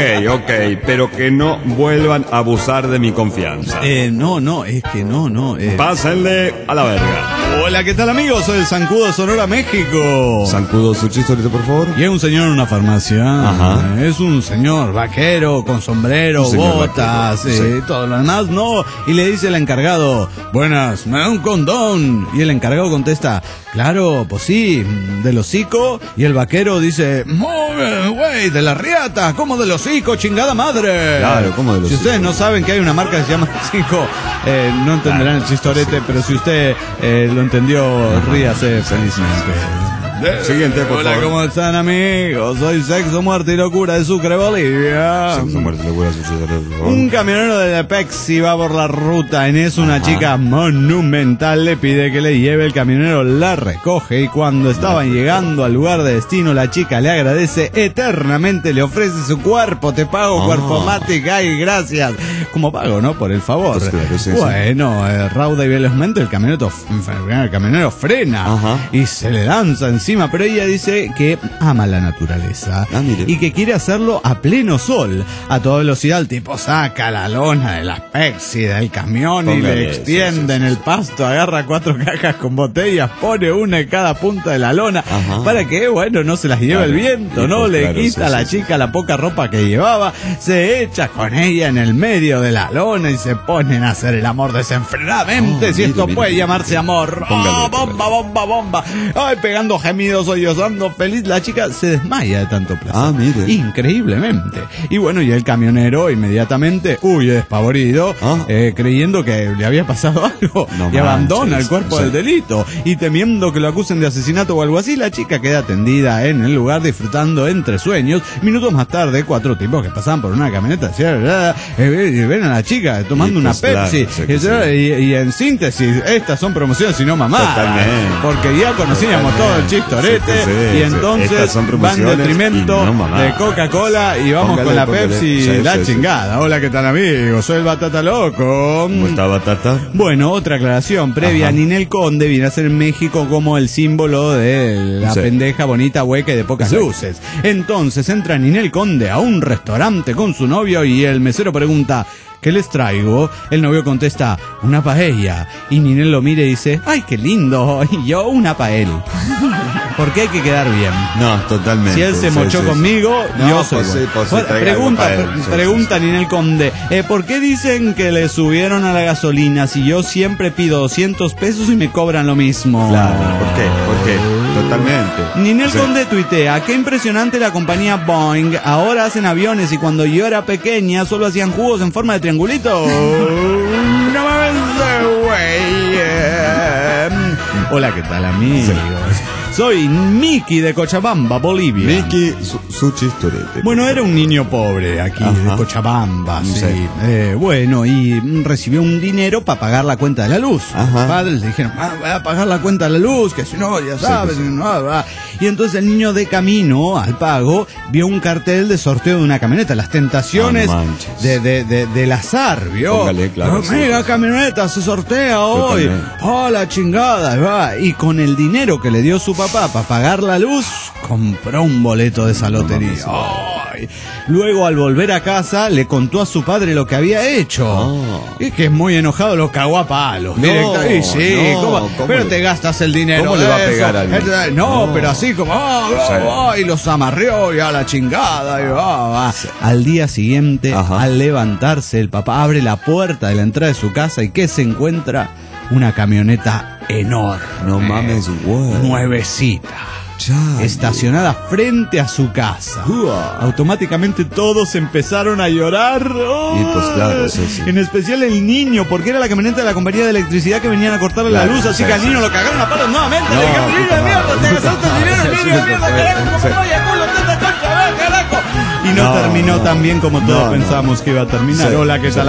Speaker 4: pero que no vuelvan a abusar de mi confianza.
Speaker 3: No, es que no.
Speaker 4: Pásenle a la verga.
Speaker 3: Hola, ¿qué tal, amigos? Soy el Zancudo Sonora, México.
Speaker 4: Zancudo, su chistorito, por favor.
Speaker 3: Y es un señor en una farmacia.
Speaker 4: Ajá.
Speaker 3: Es un señor vaquero con sombrero,
Speaker 4: Un señor
Speaker 3: botas,
Speaker 4: vaquero, sí.
Speaker 3: todo lo demás, no. Y le dice el encargado, buenas, me da un condón. Y el encargado contesta, claro, pues sí, del hocico. Y el vaquero dice, muy bien, güey, de la riata, ¿cómo del hocico, chingada madre?
Speaker 4: Claro, ¿cómo del
Speaker 3: Si
Speaker 4: hocico?
Speaker 3: ustedes no saben que hay una marca que se llama hocico, no entenderán el chistorete, pero si usted lo entendió, ríase felizmente.
Speaker 4: Siguiente, por
Speaker 3: Hola,
Speaker 4: favor.
Speaker 3: ¿cómo están, amigos? Soy Sexo, Muerte y Locura de Sucre, Bolivia.
Speaker 4: Sexo, muerte, locura, su chistorito, por favor.
Speaker 3: Un camionero de la Pepsi va por la ruta. En eso una chica monumental le pide que le lleve. El camionero la recoge y cuando estaban llegando al lugar de destino, la chica le agradece eternamente, le ofrece su cuerpo. Te pago, cuerpo mate, ay, gracias. Como pago, ¿no? Por el favor.
Speaker 4: Pues claro, sí, sí.
Speaker 3: Bueno, rauda y velozmente el camionero frena
Speaker 4: Ajá.
Speaker 3: y se le lanza encima, pero ella dice que ama la naturaleza
Speaker 4: Mire.
Speaker 3: y que quiere hacerlo a pleno sol, a toda velocidad. El tipo saca la lona de las Pepsi del camión y
Speaker 4: Póngale,
Speaker 3: le extiende en el pasto, agarra 4 cajas con botellas, pone una en cada punta de la lona,
Speaker 4: Ajá.
Speaker 3: para que, bueno, no se las lleve el viento,
Speaker 4: Y
Speaker 3: ¿no?
Speaker 4: pues
Speaker 3: Le
Speaker 4: claro,
Speaker 3: quita
Speaker 4: sí,
Speaker 3: a la
Speaker 4: sí,
Speaker 3: chica la poca ropa que llevaba, se echa con ella en el medio de la lona y se ponen a hacer el amor desenfrenadamente, si
Speaker 4: mire,
Speaker 3: esto
Speaker 4: mire,
Speaker 3: puede
Speaker 4: mire.
Speaker 3: llamarse amor.
Speaker 4: Póngale,
Speaker 3: ¡Oh, bomba, bomba, bomba! Ay, pegando gemidos, sollozando feliz. La chica se desmaya de tanto placer.
Speaker 4: Mire.
Speaker 3: Increíblemente. Y bueno, y el camionero inmediatamente huye despavorido, creyendo que le había pasado algo,
Speaker 4: No
Speaker 3: y abandona
Speaker 4: manches,
Speaker 3: el cuerpo
Speaker 4: sí.
Speaker 3: del delito. Y temiendo que lo acusen de asesinato o algo así, la chica queda tendida en el lugar disfrutando entre sueños. Minutos más tarde, 4 tipos que pasaban por una camioneta y ven a la chica tomando
Speaker 4: Y
Speaker 3: una
Speaker 4: pues, claro,
Speaker 3: Pepsi.
Speaker 4: sí que sí.
Speaker 3: Y en síntesis, estas son promociones y no mamadas.
Speaker 4: Totalmente.
Speaker 3: Porque ya conocíamos todo el chistorete,
Speaker 4: Sí, sí,
Speaker 3: y
Speaker 4: sí.
Speaker 3: entonces
Speaker 4: Estas son
Speaker 3: van en
Speaker 4: promociones
Speaker 3: detrimento
Speaker 4: y no mamadas.
Speaker 3: de Coca-Cola y vamos
Speaker 4: Póngale,
Speaker 3: con la
Speaker 4: póngale.
Speaker 3: Pepsi,
Speaker 4: Sí,
Speaker 3: la
Speaker 4: sí, sí.
Speaker 3: chingada. Hola, ¿qué tal, amigos? Soy el Batata Loco.
Speaker 4: ¿Cómo está, Batata?
Speaker 3: Bueno, otra aclaración previa.
Speaker 4: Ajá.
Speaker 3: Ninel Conde viene a ser en México como el símbolo de la
Speaker 4: Sí.
Speaker 3: pendeja bonita hueca y de pocas
Speaker 4: Exacto.
Speaker 3: luces. Entonces entra Ninel Conde a un restaurante con su novio y el mesero pregunta, ¿qué les traigo? El novio contesta, una paella. Y Ninel lo mira y dice, ¡ay, qué lindo! Y yo, una paella. Porque hay que quedar bien.
Speaker 4: No, totalmente.
Speaker 3: Si él se mochó conmigo,
Speaker 4: no,
Speaker 3: yo soy bueno. Bueno, pregunta Ninel Conde, ¿por qué dicen que le subieron a la gasolina si yo siempre pido 200 pesos y me cobran lo mismo?
Speaker 4: Claro, ¿por qué? Totalmente.
Speaker 3: Ninel Conde tuitea, qué impresionante la compañía Boeing, ahora hacen aviones y cuando yo era pequeña solo hacían jugos en forma de triangulito. No mames, güey. Hola, ¿qué tal, amigos? Soy Miki de Cochabamba, Bolivia.
Speaker 4: Miki, su chistorete.
Speaker 3: Bueno, era un niño pobre aquí de Cochabamba, sí. Bueno, y recibió un dinero para pagar la cuenta de la luz. Los padres le dijeron, voy a pagar la cuenta de la luz, que si no, ya sabes. Y entonces el niño de camino al pago vio un cartel de sorteo de una camioneta, las tentaciones del azar, ¿vio?
Speaker 4: Póngale, claro.
Speaker 3: Mega camioneta, se sortea hoy. Oh, la chingada. Y con el dinero que le dio su papá para pagar la luz, compró un boleto de esa lotería. Luego, al volver a casa, le contó a su padre lo que había hecho. Y que es muy enojado, lo cagó a palos. Pero te gastas el dinero.
Speaker 4: ¿Cómo le va a pegar a alguien?
Speaker 3: No, pero así como, y los amarreó y a la chingada. Al día siguiente, al levantarse, el papá abre la puerta de la entrada de su casa y ¿qué se encuentra? Una camioneta enorme.
Speaker 4: No mames, güey.
Speaker 3: Nuevecita. Estacionada frente a su casa. Automáticamente todos empezaron a llorar.
Speaker 4: Y pues claro, sí.
Speaker 3: En especial el niño, porque era la camioneta de la compañía de electricidad que venían a cortarle la luz, así que al niño lo cagaron a palos nuevamente. Le dijeron, niño de mierda, te gastaste el dinero, niño de mierda, carajo, como no, ya culo, carajo. Y no terminó tan bien como todos pensábamos que iba a terminar. Hola, ¿qué tal,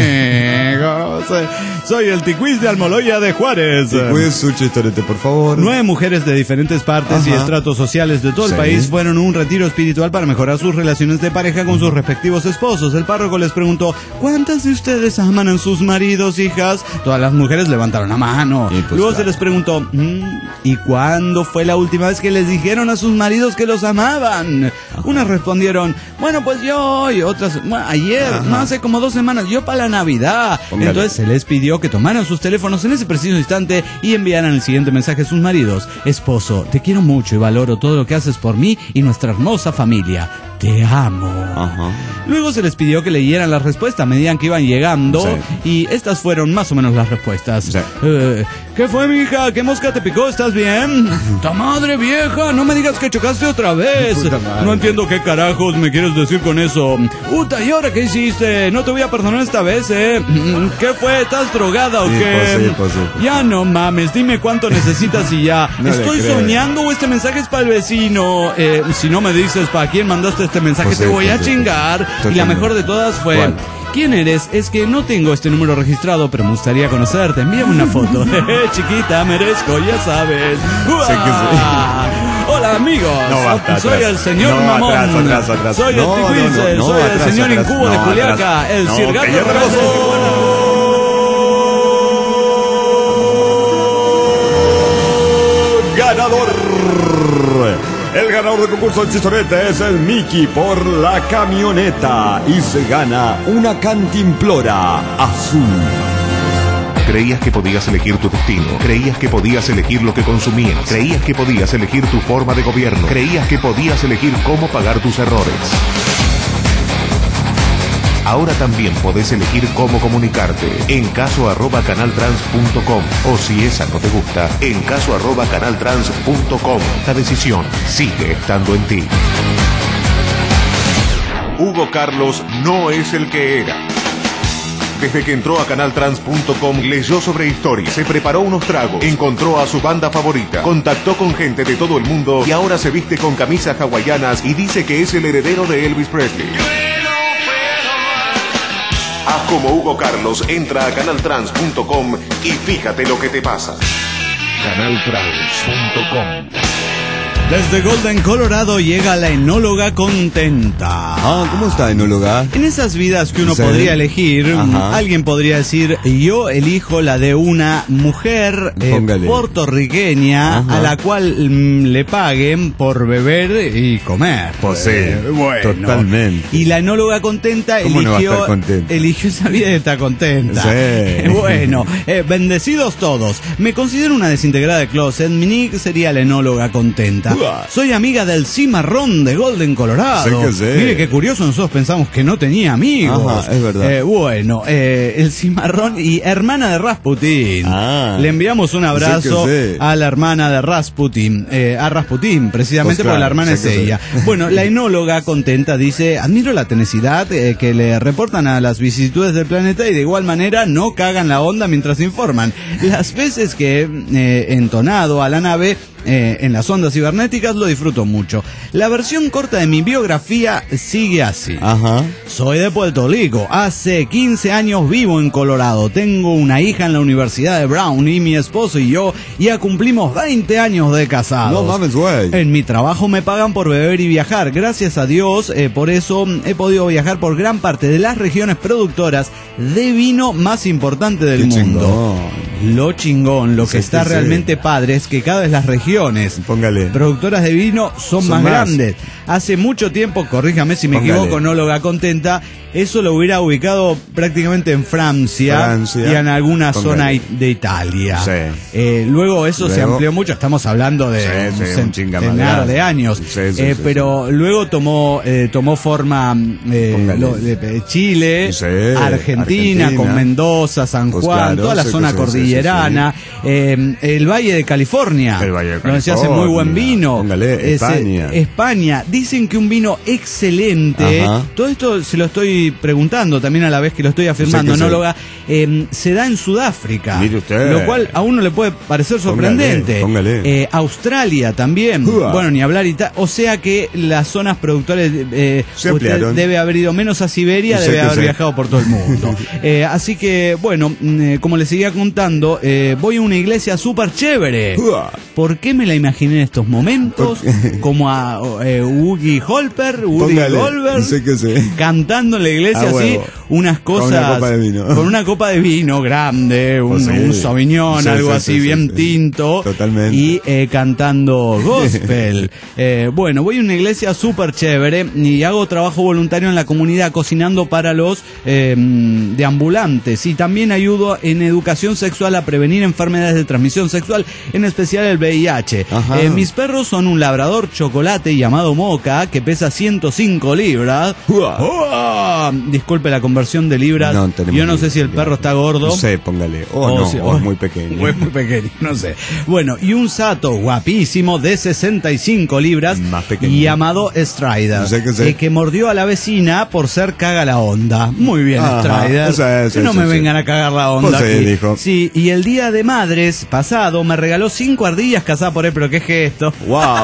Speaker 3: amigos? Soy el Tiquiz de Almoloya de Juárez.
Speaker 4: Tiquiz, su chistorete, por favor.
Speaker 3: 9 mujeres de diferentes partes y estratos sociales de todo el país fueron a un retiro espiritual para mejorar sus relaciones de pareja con sus respectivos esposos. El párroco les preguntó, ¿cuántas de ustedes aman a sus maridos, hijas? Todas las mujeres levantaron la mano. Luego se les preguntó, ¿y cuándo fue la última vez que les dijeron a sus maridos que los amaban? Unas respondieron, bueno, pues yo, y otras, ayer, no, hace como 2 semanas, yo para la Navidad. Entonces se les pidió que tomaran sus teléfonos en ese preciso instante y enviaran el siguiente mensaje a sus maridos. Esposo, te quiero mucho y valoro todo lo que haces por mí y nuestra hermosa familia. Te amo. Luego se les pidió que leyeran las respuestas a medida que iban llegando y estas fueron más o menos las respuestas. ¿Qué fue, mija? ¿Qué mosca te picó? ¿Estás bien? ¡Ta madre vieja! No me digas que chocaste otra vez. No entiendo qué carajos me quieres decir con eso. Uta, ¿y ahora qué hiciste? No te voy a perdonar esta vez, ¿Qué fue? ¿Estás drogada o qué? Ya no mames, dime cuánto necesitas y ya. ¿Estoy soñando o este mensaje es para el vecino? Si no me dices para quién mandaste este mensaje, te voy a chingar. Y la mejor de todas fue... ¿Quién eres? Es que no tengo este número registrado, pero me gustaría conocerte. Envíame una foto. Chiquita, merezco, ya sabes. Hola, amigos. Soy el señor Mamón. Atrás. Soy el Tiquiz. Soy el señor Incubo de Juliaca. El Cirgato
Speaker 4: ganador. El ganador del concurso del chistorete es el Miki por la camioneta y se gana una cantimplora azul.
Speaker 1: Creías que podías elegir tu destino, creías que podías elegir lo que consumías, creías que podías elegir tu forma de gobierno, creías que podías elegir cómo pagar tus errores. Ahora también podés elegir cómo comunicarte en caso@canaltrans.com o si esa no te gusta, en caso@canaltrans.com. La decisión sigue estando en ti. Hugo Carlos no es el que era. Desde que entró a canaltrans.com leyó sobre historia, se preparó unos tragos, encontró a su banda favorita, contactó con gente de todo el mundo y ahora se viste con camisas hawaianas y dice que es el heredero de Elvis Presley. Haz como Hugo Carlos, entra a canaltrans.com y fíjate lo que te pasa. Canaltrans.com.
Speaker 3: Desde Golden, Colorado, llega la enóloga contenta.
Speaker 4: Ah, ¿cómo está, enóloga?
Speaker 3: En esas vidas que uno
Speaker 4: Sí.
Speaker 3: podría elegir,
Speaker 4: Ajá.
Speaker 3: alguien podría decir, yo elijo la de una mujer
Speaker 4: Póngale.
Speaker 3: puertorriqueña
Speaker 4: Ajá.
Speaker 3: a la cual le paguen por beber y comer.
Speaker 4: Pues sí,
Speaker 3: Bueno.
Speaker 4: totalmente.
Speaker 3: Y la enóloga contenta
Speaker 4: ¿Cómo no va a
Speaker 3: eligió,
Speaker 4: estar contenta?
Speaker 3: eligió esa vida y está contenta.
Speaker 4: Sí.
Speaker 3: Bueno, bendecidos todos. Me considero una desintegrada de closet. Mi nick sería la enóloga contenta. Soy amiga del cimarrón de Golden, Colorado.
Speaker 4: Sí que sí.
Speaker 3: Mire qué curioso, nosotros pensamos que no tenía amigos.
Speaker 4: Ajá, es verdad.
Speaker 3: Bueno, el cimarrón y hermana de Rasputín.
Speaker 4: Ah.
Speaker 3: Le enviamos un abrazo
Speaker 4: Sí que sí.
Speaker 3: a la hermana de Rasputín. A Rasputín, precisamente
Speaker 4: Pues claro,
Speaker 3: porque la hermana
Speaker 4: sí
Speaker 3: es
Speaker 4: que sí.
Speaker 3: ella. Bueno, la enóloga contenta dice, admiro la tenacidad que le reportan a las vicisitudes del planeta y de igual manera no cagan la onda mientras informan. Las veces que he entonado a la nave en las ondas cibernéticas lo disfruto mucho. La versión corta de mi biografía sigue así.
Speaker 4: Ajá.
Speaker 3: Soy de Puerto Rico, hace 15 años vivo en Colorado, tengo una hija en la Universidad de Brown y mi esposo y yo ya cumplimos 20 años de casados.
Speaker 4: No mames, güey.
Speaker 3: En mi trabajo me pagan por beber y viajar, gracias a Dios, por eso he podido viajar por gran parte de las regiones productoras de vino más importante del
Speaker 4: Qué
Speaker 3: mundo.
Speaker 4: chingón.
Speaker 3: Lo chingón, lo que
Speaker 4: Sí,
Speaker 3: está
Speaker 4: sí.
Speaker 3: realmente padre es que cada vez las regiones
Speaker 4: Póngale.
Speaker 3: productoras de vino son más grandes. Hace mucho tiempo, corríjame si me
Speaker 4: Póngale.
Speaker 3: equivoco, enóloga contenta, eso lo hubiera ubicado prácticamente en Francia y en alguna
Speaker 4: Póngale.
Speaker 3: zona de Italia.
Speaker 4: Sí.
Speaker 3: Luego eso se
Speaker 4: Luego-
Speaker 3: amplió mucho, estamos hablando de
Speaker 4: Sí, sí, un chinga más
Speaker 3: centenar
Speaker 4: grande.
Speaker 3: de años.
Speaker 4: Sí, sí, sí,
Speaker 3: pero luego tomó forma
Speaker 4: Póngale.
Speaker 3: de Chile,
Speaker 4: Sí,
Speaker 3: Argentina,
Speaker 4: Argentina.
Speaker 3: con Mendoza, San
Speaker 4: Pues
Speaker 3: Juan,
Speaker 4: claro,
Speaker 3: toda la
Speaker 4: sí,
Speaker 3: zona
Speaker 4: sí, sí,
Speaker 3: cordillerana, el Valle de California,
Speaker 4: El Valle de
Speaker 3: donde se hace muy buen
Speaker 4: California.
Speaker 3: vino.
Speaker 4: Póngale, España.
Speaker 3: España. Dicen que un vino excelente,
Speaker 4: Ajá.
Speaker 3: todo esto se lo estoy preguntando también a la vez que lo estoy afirmando,
Speaker 4: Sí, que sí.
Speaker 3: enóloga, se da en Sudáfrica,
Speaker 4: Mire usted.
Speaker 3: lo cual a uno le puede parecer sorprendente.
Speaker 4: Póngale.
Speaker 3: Australia también,
Speaker 4: Uah.
Speaker 3: bueno, ni hablar, o sea que las zonas productores,
Speaker 4: Se
Speaker 3: usted
Speaker 4: ampliaron.
Speaker 3: debe haber ido menos a Siberia,
Speaker 4: Sí,
Speaker 3: debe
Speaker 4: que
Speaker 3: haber
Speaker 4: sí.
Speaker 3: viajado por todo el mundo. Así que, bueno, como les seguía contando, voy a una iglesia súper chévere.
Speaker 4: Uah.
Speaker 3: ¿Por qué me la imaginé en estos momentos? Como a Woody Goldberg,
Speaker 4: Póngale. Sí que sí.
Speaker 3: cantando en la iglesia
Speaker 4: Ah,
Speaker 3: así,
Speaker 4: huevo.
Speaker 3: unas
Speaker 4: Con
Speaker 3: cosas.
Speaker 4: una copa de vino.
Speaker 3: Con una copa de vino grande,
Speaker 4: Pues sí.
Speaker 3: un Sauvignon,
Speaker 4: Sí,
Speaker 3: algo
Speaker 4: sí,
Speaker 3: así,
Speaker 4: sí,
Speaker 3: bien
Speaker 4: sí.
Speaker 3: tinto.
Speaker 4: Totalmente.
Speaker 3: Y cantando gospel. Bueno, voy a una iglesia súper chévere y hago trabajo voluntario en la comunidad cocinando para los deambulantes y también ayudo en educación sexual a prevenir enfermedades de transmisión sexual, en especial el VIH.
Speaker 4: Ajá.
Speaker 3: Mis perros son un labrador chocolate llamado Moca que pesa 105 libras.
Speaker 4: Uah.
Speaker 3: ¡Uah! Disculpe la conversión de libras.
Speaker 4: No, tenemos
Speaker 3: Yo no sé
Speaker 4: libras,
Speaker 3: si el perro está gordo.
Speaker 4: No sé, póngale. O
Speaker 3: si-
Speaker 4: es muy pequeño.
Speaker 3: O es muy pequeño, no sé. Bueno, y un sato guapísimo de 65 libras
Speaker 4: Más pequeño.
Speaker 3: llamado Strider,
Speaker 4: Sí que sí.
Speaker 3: que mordió a la vecina por ser caga la onda. Muy bien,
Speaker 4: Ajá,
Speaker 3: Strider.
Speaker 4: sí,
Speaker 3: Que no
Speaker 4: sí,
Speaker 3: me
Speaker 4: sí.
Speaker 3: vengan a cagar la onda
Speaker 4: Pues sí,
Speaker 3: aquí.
Speaker 4: dijo.
Speaker 3: Sí, y el día de madres pasado me regaló 5 ardillas cazadas por él, pero qué gesto.
Speaker 4: ¡Wow!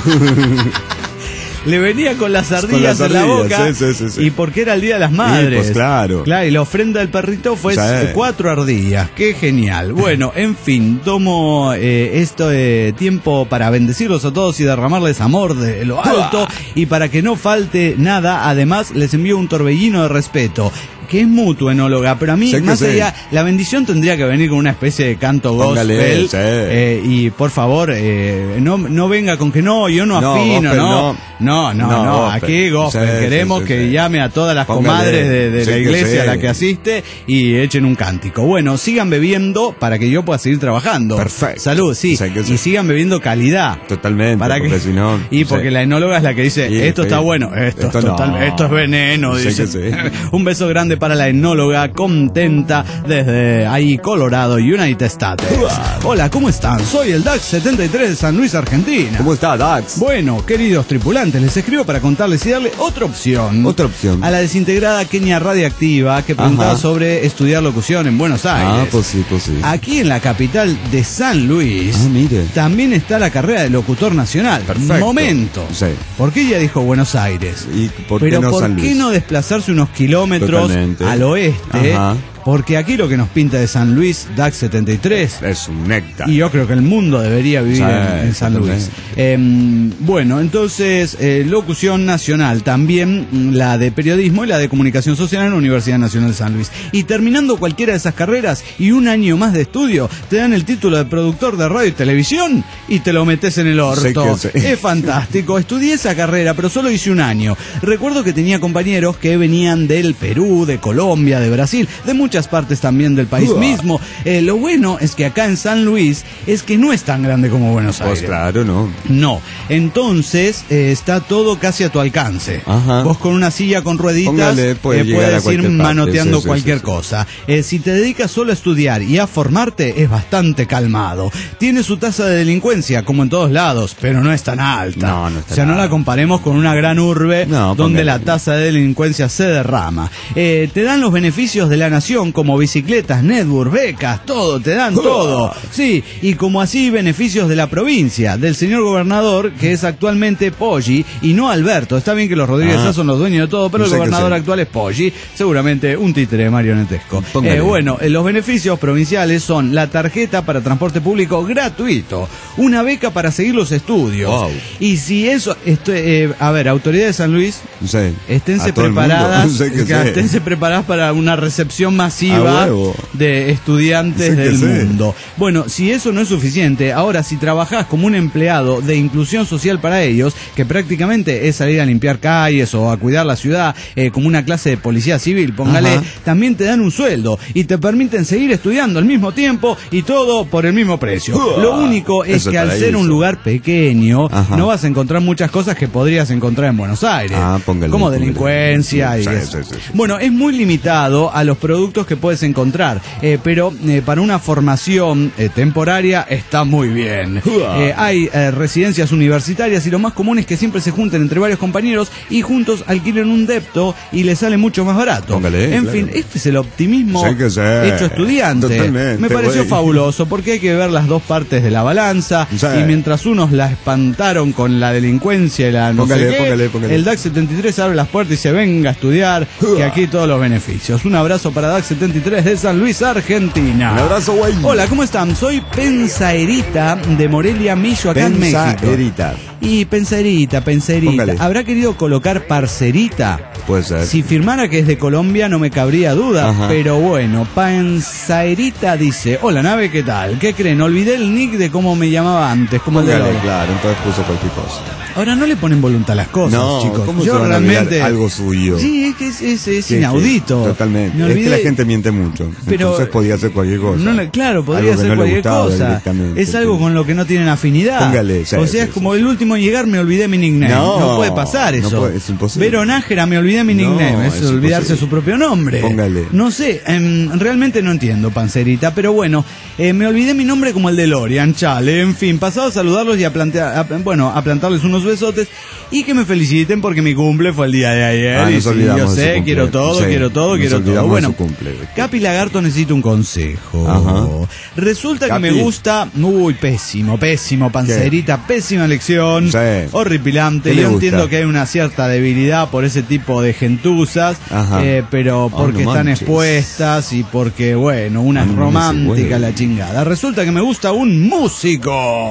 Speaker 3: Le venía con las
Speaker 4: Con
Speaker 3: ardillas
Speaker 4: las
Speaker 3: en la
Speaker 4: ardillas,
Speaker 3: boca.
Speaker 4: sí.
Speaker 3: Y porque era el día de las madres.
Speaker 4: pues claro.
Speaker 3: Claro, y la ofrenda del perrito fue
Speaker 4: Sí.
Speaker 3: 4 ardillas. Qué genial. Bueno, en fin, tomo tiempo para bendecirlos a todos y derramarles amor de lo alto. Y para que no falte nada, además les envío un torbellino de respeto. Que es mutuo, enóloga, pero a mí,
Speaker 4: Sí que
Speaker 3: más
Speaker 4: sí.
Speaker 3: allá, la bendición tendría que venir con una especie de canto
Speaker 4: Póngale,
Speaker 3: gospel.
Speaker 4: sí.
Speaker 3: Y por favor, no venga con que no, yo no
Speaker 4: No,
Speaker 3: afino,
Speaker 4: gospel
Speaker 3: no.
Speaker 4: no.
Speaker 3: No,
Speaker 4: No, gospel.
Speaker 3: aquí gospel.
Speaker 4: Sí,
Speaker 3: Queremos
Speaker 4: sí,
Speaker 3: que
Speaker 4: sí.
Speaker 3: llame a todas las
Speaker 4: Póngale.
Speaker 3: comadres de
Speaker 4: Sí
Speaker 3: la
Speaker 4: que
Speaker 3: iglesia a
Speaker 4: sí.
Speaker 3: la que asiste y echen un cántico. Bueno, sigan bebiendo para que yo pueda seguir trabajando.
Speaker 4: Perfecto.
Speaker 3: Salud, sí.
Speaker 4: Sí que sí.
Speaker 3: Y sigan bebiendo calidad.
Speaker 4: Totalmente,
Speaker 3: Para
Speaker 4: porque
Speaker 3: que,
Speaker 4: si no...
Speaker 3: y porque
Speaker 4: sí.
Speaker 3: la enóloga es la que dice,
Speaker 4: Sí,
Speaker 3: esto
Speaker 4: sí.
Speaker 3: está bueno, esto es veneno,
Speaker 4: Sí
Speaker 3: dice.
Speaker 4: que sí.
Speaker 3: Un beso grande para la enóloga contenta desde ahí, Colorado, United States. Hola, ¿cómo están? Soy el DAX 73 de San Luis, Argentina.
Speaker 4: ¿Cómo está, Dax?
Speaker 3: Bueno, queridos tripulantes, les escribo para contarles y darle otra opción.
Speaker 4: Otra opción.
Speaker 3: A la desintegrada Kenia Radiactiva que preguntaba
Speaker 4: Ajá.
Speaker 3: sobre estudiar locución en Buenos Aires.
Speaker 4: Ah, pues sí, pues sí.
Speaker 3: Aquí en la capital de San Luis
Speaker 4: Ah, mire.
Speaker 3: también está la carrera de locutor nacional.
Speaker 4: Perfecto.
Speaker 3: Momento.
Speaker 4: Sí.
Speaker 3: ¿Por qué ella dijo Buenos Aires?
Speaker 4: ¿Y por
Speaker 3: Pero
Speaker 4: qué no
Speaker 3: ¿por
Speaker 4: San
Speaker 3: qué
Speaker 4: Luis?
Speaker 3: no desplazarse unos kilómetros
Speaker 4: Totalmente.
Speaker 3: al oeste?
Speaker 4: Ajá.
Speaker 3: porque aquí lo que nos pinta de San Luis, DAX 73,
Speaker 4: es un néctar.
Speaker 3: y yo creo que el mundo debería vivir en San Luis. Bueno, entonces, locución nacional, también la de periodismo y la de comunicación social en la Universidad Nacional de San Luis. Y terminando cualquiera de esas carreras y un año más de estudio, te dan el título de productor de radio y televisión y te lo metes en el orto. Es fantástico. Estudié esa carrera, pero solo hice un año. Recuerdo que tenía compañeros que venían del Perú, de Colombia, de Brasil, de muchas partes también del país mismo. Lo bueno es que acá en San Luis es que no es tan grande como Buenos Aires.
Speaker 4: Pues claro, no.
Speaker 3: No. Entonces, está todo casi a tu alcance.
Speaker 4: Ajá.
Speaker 3: Vos con una silla con rueditas puedes ir manoteando cualquier cosa. Si te dedicas solo a estudiar y a formarte, es bastante calmado. Tiene su tasa de delincuencia, como en todos lados, pero no es tan alta.
Speaker 4: No está
Speaker 3: o sea, no la comparemos con una gran urbe donde la tasa de delincuencia se derrama. Te dan los beneficios de la nación, como bicicletas, network, becas, todo, te dan todo. Sí, y como así beneficios de la provincia, del señor gobernador, que es actualmente Poggi, y no Alberto. Está bien que los Rodríguez son los dueños de todo, pero el gobernador actual es Poggi, seguramente un títere marionetesco. Bueno, los beneficios provinciales son la tarjeta para transporte público gratuito, una beca para seguir los estudios. Y si eso, a ver, autoridades de San Luis, esténse preparadas, esténse preparadas para una recepción masiva de estudiantes del mundo. Bueno, si eso no es suficiente, ahora si trabajás como un empleado de inclusión social para ellos, que prácticamente es salir a limpiar calles o a cuidar la ciudad, como una clase de policía civil, póngale, también te dan un sueldo y te permiten seguir estudiando al mismo tiempo y todo por el mismo precio. Lo único es que al ser un lugar pequeño, no vas a encontrar muchas cosas que podrías encontrar en Buenos Aires, como delincuencia y eso. Bueno, es muy limitado a los productos que puedes encontrar, pero para una formación temporaria está muy bien. Hay residencias universitarias y lo más común es que siempre se junten entre varios compañeros y juntos alquilen un depto y les sale mucho más barato. En fin, este es el optimismo hecho estudiante. Totalmente, me pareció fabuloso porque hay que ver las dos partes de la balanza y mientras unos la espantaron con la delincuencia y la no sé qué, el DAX 73 abre las puertas y se venga a estudiar, que aquí todos los beneficios. Un abrazo para DAX 73 de San Luis, Argentina.
Speaker 4: Un abrazo, güey.
Speaker 3: Hola, ¿cómo están? Soy Pensaerita de Morelia, Michoacán, México. Y Pensaerita. ¿Habrá querido colocar parcerita?
Speaker 4: Puede ser.
Speaker 3: Si firmara que es de Colombia no me cabría duda, pero bueno, Pensaerita dice: hola nave, ¿qué tal? ¿Qué creen? Olvidé el nick de cómo me llamaba antes, como el de ahora.
Speaker 4: Claro, entonces puso cualquier cosa.
Speaker 3: Ahora no le ponen voluntad a las cosas, chicos.
Speaker 4: ¿Cómo
Speaker 3: yo
Speaker 4: se van
Speaker 3: realmente
Speaker 4: a algo suyo?
Speaker 3: Sí, es inaudito.
Speaker 4: Totalmente. Es que la gente miente mucho.
Speaker 3: Pero
Speaker 4: entonces podía hacer cualquier cosa.
Speaker 3: Claro, podría ser cualquier cosa. Es algo con lo que no tienen afinidad. O sea, es como el último en llegar, me olvidé mi nickname. No puede pasar eso.
Speaker 4: Es imposible.
Speaker 3: Vero Nájera, me olvidé mi nickname. Es olvidarse su propio nombre. No sé, realmente no entiendo, Pancerita, pero bueno, me olvidé mi nombre como el de Lorian, chale. En fin, pasado a saludarlos y a plantarles unos besotes y que me feliciten porque mi cumple fue el día de ayer. Y yo sé, quiero todo. Bueno, Capi Lagarto necesita un consejo. Resulta que me gusta, pésimo, Pancerita, pésima elección, horripilante. Yo entiendo que hay una cierta debilidad por ese tipo de gentuzas, pero porque están expuestas y porque, bueno, una es romántica, la chingada. Resulta que me gusta un músico.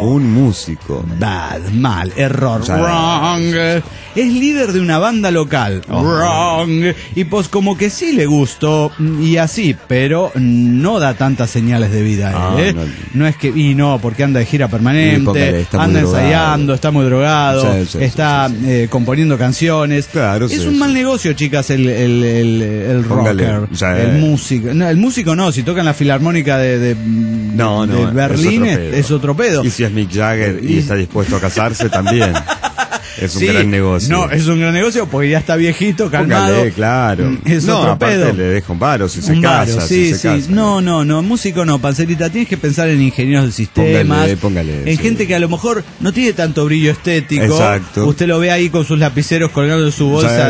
Speaker 3: Bad, mal, error, wrong. Es líder de una banda local, wrong. Y pues como que sí le gustó y así, pero no da tantas señales de vida. No es que, porque anda de gira permanente, anda ensayando, está muy drogado, está componiendo canciones. Es un mal negocio, chicas, el rocker, el músico. No, el músico no, si toca en la Filarmónica de Berlín es otro pedo.
Speaker 4: Y si es Mick Jagger y está dispuesto a casarse también. Es un gran negocio.
Speaker 3: No, es un gran negocio porque ya está viejito, calmado.
Speaker 4: Póngale, claro.
Speaker 3: Es otro pedo.
Speaker 4: Le deja un varo si se casa.
Speaker 3: No, músico no, Pancerita. Tienes que pensar en ingenieros de sistemas.
Speaker 4: Póngale.
Speaker 3: En gente que a lo mejor no tiene tanto brillo estético.
Speaker 4: Exacto.
Speaker 3: Usted lo ve ahí con sus lapiceros colgando de su bolsa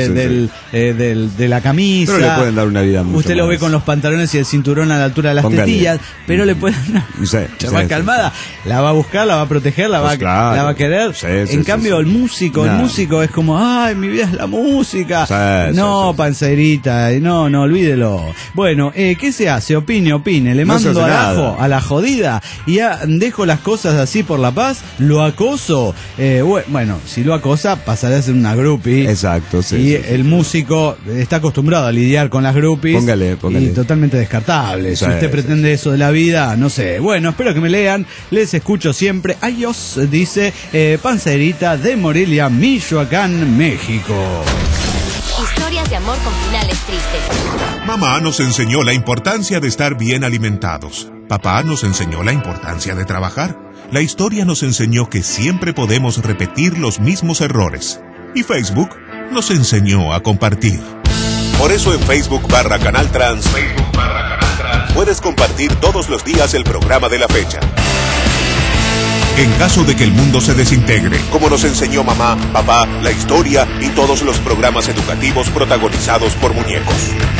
Speaker 3: de la camisa.
Speaker 4: Pero le pueden dar una vida mucho
Speaker 3: Usted lo ve con los pantalones y el cinturón a la altura de las tetillas. Pero le pueden dar una calmada. La va a buscar, la va a proteger, la va a querer. En cambio, el músico, el músico es como, ay, mi vida es la música. No, panzerita, no, olvídelo. Bueno, ¿qué se hace? Opine, le mando al ajo, a la jodida, y dejo las cosas así por la paz, lo acoso. Bueno, si lo acosa, pasará a ser una groupie.
Speaker 4: Exacto, sí.
Speaker 3: Y el músico está acostumbrado a lidiar con las groupies.
Speaker 4: Póngale.
Speaker 3: Y totalmente descartable. Si usted pretende eso de la vida, no sé. Bueno, espero que me lean, les escucho siempre. Adiós, dice Panzerita de Morelia, Michoacán, México.
Speaker 7: Historias de amor con finales tristes.
Speaker 2: Mamá nos enseñó la importancia de estar bien alimentados. Papá nos enseñó la importancia de trabajar. La historia nos enseñó que siempre podemos repetir los mismos errores. Y Facebook nos enseñó a compartir. Por eso en Facebook/Canal Trans, puedes compartir todos los días el programa de la fecha. En caso de que el mundo se desintegre, como nos enseñó mamá, papá, la historia y todos los programas educativos protagonizados por muñecos.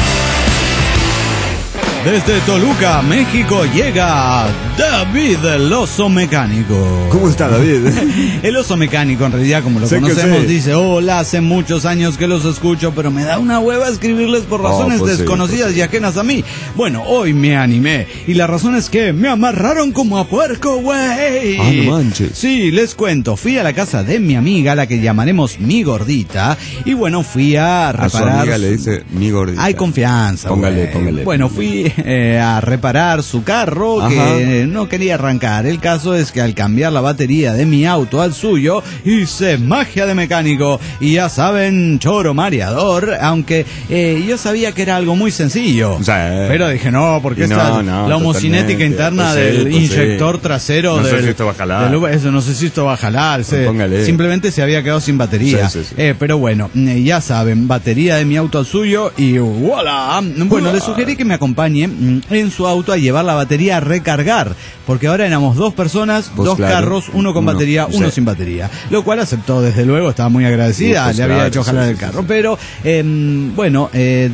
Speaker 3: Desde Toluca, México, llega David el Oso Mecánico.
Speaker 4: ¿Cómo está, David?
Speaker 3: El Oso Mecánico, en realidad, como lo conocemos, dice: hola, hace muchos años que los escucho, pero me da una hueva escribirles por razones desconocidas y ajenas a mí. Bueno, hoy me animé, y la razón es que me amarraron como a puerco, güey.
Speaker 4: Ah, no manches.
Speaker 3: Sí, les cuento, fui a la casa de mi amiga, la que llamaremos mi gordita, y bueno, fui a reparar...
Speaker 4: A su amiga le dice mi gordita.
Speaker 3: Hay confianza,
Speaker 4: Póngale.
Speaker 3: Bueno, fui a reparar su carro. Ajá. Que no quería arrancar. El caso es que al cambiar la batería de mi auto al suyo, hice magia de mecánico, y ya saben, choro mareador, aunque yo sabía que era algo muy sencillo.
Speaker 4: Sí.
Speaker 3: Pero dije, no, porque la homocinética interna del inyector trasero
Speaker 4: no sé si esto va a jalar.
Speaker 3: Eso no sé si esto va a jalar. Simplemente se había quedado sin batería. Sí. Pero bueno, ya saben, batería de mi auto al suyo y ¡voilà! Bueno, le sugerí que me acompañe en su auto a llevar la batería a recargar, porque ahora éramos dos personas, dos carros, uno con batería, uno sin batería, lo cual aceptó, desde luego, estaba muy agradecida, le había hecho jalar el carro, pero bueno,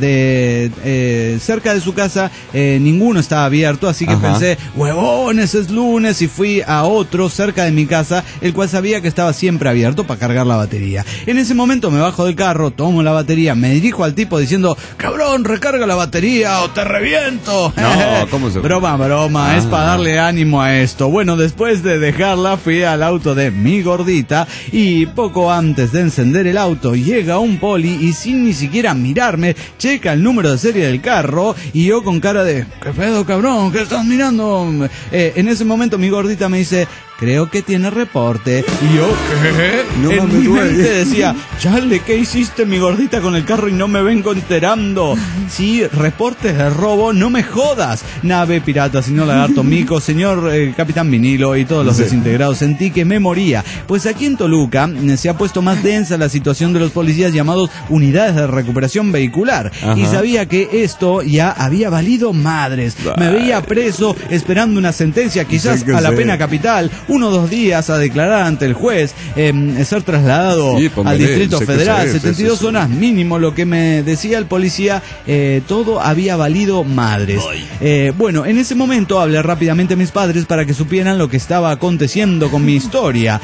Speaker 3: cerca de su casa ninguno estaba abierto, así que pensé, huevones, es lunes, y fui a otro cerca de mi casa, el cual sabía que estaba siempre abierto para cargar la batería. En ese momento me bajo del carro, tomo la batería, me dirijo al tipo diciendo: cabrón, recarga la batería o te reviento.
Speaker 4: No, ¿cómo se...
Speaker 3: Broma, es para darle ánimo a esto. Bueno, después de dejarla, fui al auto de mi gordita, y poco antes de encender el auto, llega un poli y sin ni siquiera mirarme, checa el número de serie del carro, y yo con cara de: ¿qué pedo, cabrón? ¿Qué estás mirando? En ese momento mi gordita me dice: creo que tiene reporte. Y yo, ¿qué? No, en mi mente decía: chale, ¿qué hiciste, mi gordita, con el carro y no me vengo enterando? Sí, reportes de robo, no me jodas. Nave pirata, señor Lagarto Mico, señor Capitán Vinilo y todos los desintegrados, sentí que me moría. Pues aquí en Toluca se ha puesto más densa la situación de los policías llamados unidades de recuperación vehicular. Y sabía que esto ya había valido madres. Me veía preso esperando una sentencia, quizás a la pena capital, 1 o 2 días a declarar ante el juez, ser trasladado al Distrito Federal, 72 horas mínimo, lo que me decía el policía, todo había valido madres. Bueno, en ese momento hablé rápidamente a mis padres para que supieran lo que estaba aconteciendo con mi historia.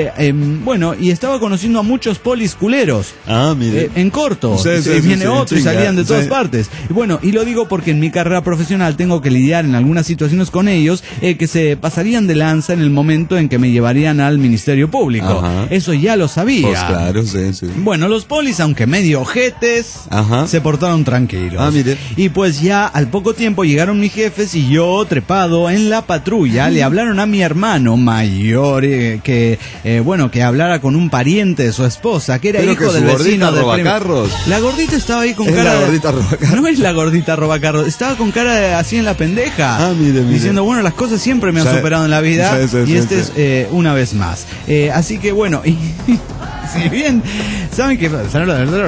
Speaker 3: Bueno, y estaba conociendo a muchos polis culeros. En corto. Viene otro y salían de todas partes. Bueno, y lo digo porque en mi carrera profesional tengo que lidiar en algunas situaciones con ellos que se pasarían de lanza en el momento en que me llevarían al Ministerio Público. Eso ya lo sabía.
Speaker 4: Pues claro, sí.
Speaker 3: Bueno, los polis, aunque medio ojetes, se portaron tranquilos.
Speaker 4: Mire.
Speaker 3: Y pues ya al poco tiempo llegaron mis jefes, y yo, trepado en la patrulla, le hablaron a mi hermano mayor que hablara con un pariente de su esposa, que era hijo del vecino del
Speaker 4: robacarros.
Speaker 3: La gordita estaba ahí con cara de... No es la gordita robacarros, estaba con cara de así en la pendeja.
Speaker 4: Mire.
Speaker 3: Diciendo, bueno, las cosas siempre me han superado en la vida, y este es una vez más. Así que bueno, si bien saben que para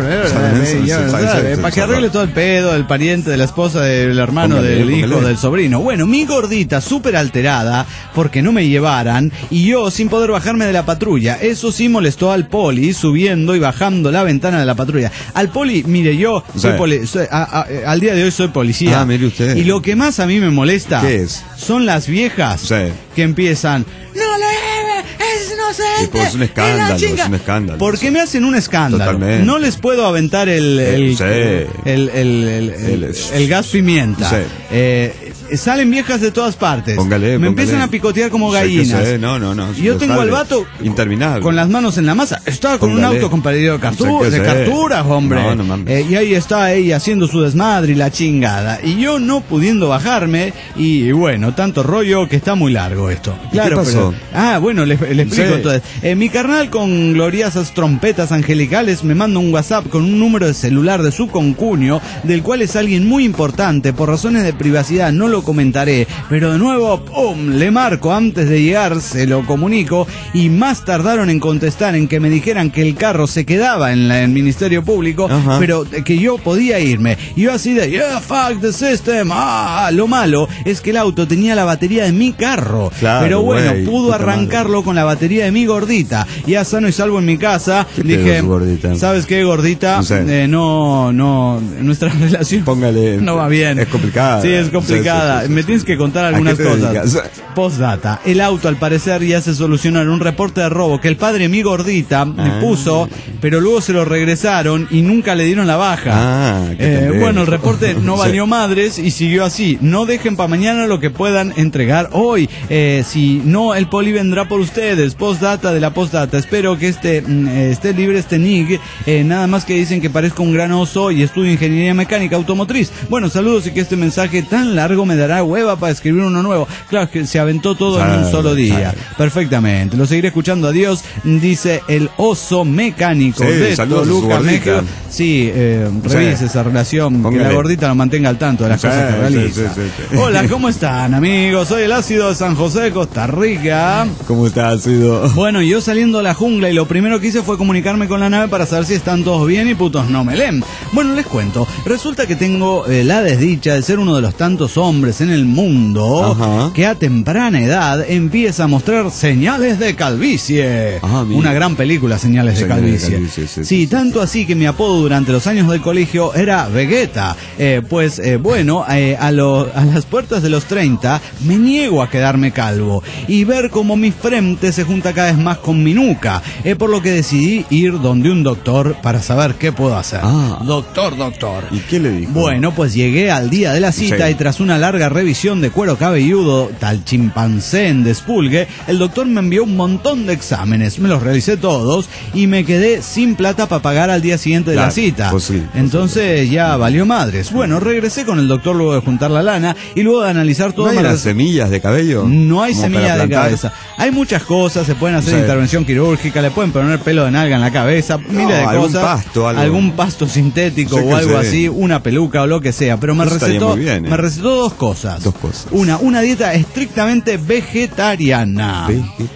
Speaker 3: que arregle todo el pedo del pariente, de la esposa, del hermano, del hijo, del sobrino. Bueno, mi gordita súper alterada porque no me llevaran, y yo sin poder bajarme de la patrulla. Eso sí molestó al poli, subiendo y bajando la ventana de la patrulla. Al poli, mire, yo soy al día de hoy soy policía.
Speaker 4: Mire usted.
Speaker 3: Y lo que más a mí me molesta
Speaker 4: ¿qué es?
Speaker 3: son las viejas que empiezan: no inocente.
Speaker 4: Es un escándalo,
Speaker 3: la chinga.
Speaker 4: es un escándalo.
Speaker 3: ¿Por qué me hacen un escándalo?
Speaker 4: Totalmente.
Speaker 3: No les puedo aventar el gas pimienta.
Speaker 4: Sí.
Speaker 3: Salen viejas de todas partes. Me empiezan a picotear como gallinas.
Speaker 4: No.
Speaker 3: Y yo tengo al vato
Speaker 4: interminable
Speaker 3: con las manos en la masa. Estaba con un auto con pedido de capturas, hombre.
Speaker 4: No mames.
Speaker 3: Y ahí está ella haciendo su desmadre y la chingada. Y yo no pudiendo bajarme. Y bueno, tanto rollo que está muy largo esto. Claro,
Speaker 4: ¿qué pasó?
Speaker 3: Pero, bueno, le explico entonces. Mi carnal con gloriosas trompetas angelicales me manda un WhatsApp con un número de celular de su concuño, del cual es alguien muy importante. Por razones de privacidad no lo comentaré, pero de nuevo, ¡pum!, le marco antes de llegar, se lo comunico, y más tardaron en contestar en que me dijeran que el carro se quedaba en el Ministerio Público, pero que yo podía irme. Y yo así de, yeah, fuck the system. Lo malo es que el auto tenía la batería de mi carro, claro, pero bueno, pudo arrancarlo con la batería de mi gordita. Ya sano y salvo en mi casa, dije, ¿sabes qué, gordita? No, nuestra relación no va bien.
Speaker 4: Es complicada.
Speaker 3: Sí, es complicada. Me tienes que contar algunas cosas. Postdata. El auto, al parecer, ya se solucionó en un reporte de robo que el padre de mi gordita me puso, pero luego se lo regresaron y nunca le dieron la baja. Bueno, el reporte no valió madres y siguió así. No dejen para mañana lo que puedan entregar hoy. Si no, el poli vendrá por ustedes. Postdata de la postdata. Espero que esté libre este NIG. Nada más que dicen que parezco un gran oso y estudio ingeniería mecánica automotriz. Bueno, saludos y que este mensaje tan largo me dará hueva para escribir uno nuevo. Claro, que se aventó todo en un solo día. Perfectamente. Lo seguiré escuchando. Adiós, dice el oso mecánico de Toluca, México. Sí, revise esa relación. Que la gordita lo mantenga al tanto de las cosas que realiza. Hola, ¿cómo están, amigos? Soy el ácido de San José de Costa Rica.
Speaker 4: ¿Cómo está, ácido?
Speaker 3: Bueno, yo saliendo de la jungla y lo primero que hice fue comunicarme con la nave para saber si están todos bien y putos no me leen. Bueno, les cuento. Resulta que tengo la desdicha de ser uno de los tantos hombres en el mundo que a temprana edad empieza a mostrar señales de calvicie. Una gran película, Señales de Calvicie. Sí, tanto así que mi apodo durante los años del colegio era Vegeta. Bueno, a las puertas de los 30 me niego a quedarme calvo y ver cómo mi frente se junta cada vez más con mi nuca, por lo que decidí ir donde un doctor para saber qué puedo hacer. Doctor.
Speaker 4: ¿Y qué le dijo?
Speaker 3: Bueno, pues llegué al día de la cita y tras una larga revisión de cuero cabelludo, tal chimpancé en despulgue, el doctor me envió un montón de exámenes, me los realicé todos y me quedé sin plata para pagar al día siguiente de la cita. Entonces ya valió madres. Bueno, regresé con el doctor luego de juntar la lana y luego de analizar todo.
Speaker 4: ¿No hay las semillas de cabello?
Speaker 3: No hay semillas de cabeza. Hay muchas cosas, se pueden hacer intervención quirúrgica, le pueden poner pelo de nalga en la cabeza, miles de cosas. Algún pasto sintético o algo así, una peluca o lo que sea. Pero me recetó dos cosas. Una dieta estrictamente vegetariana.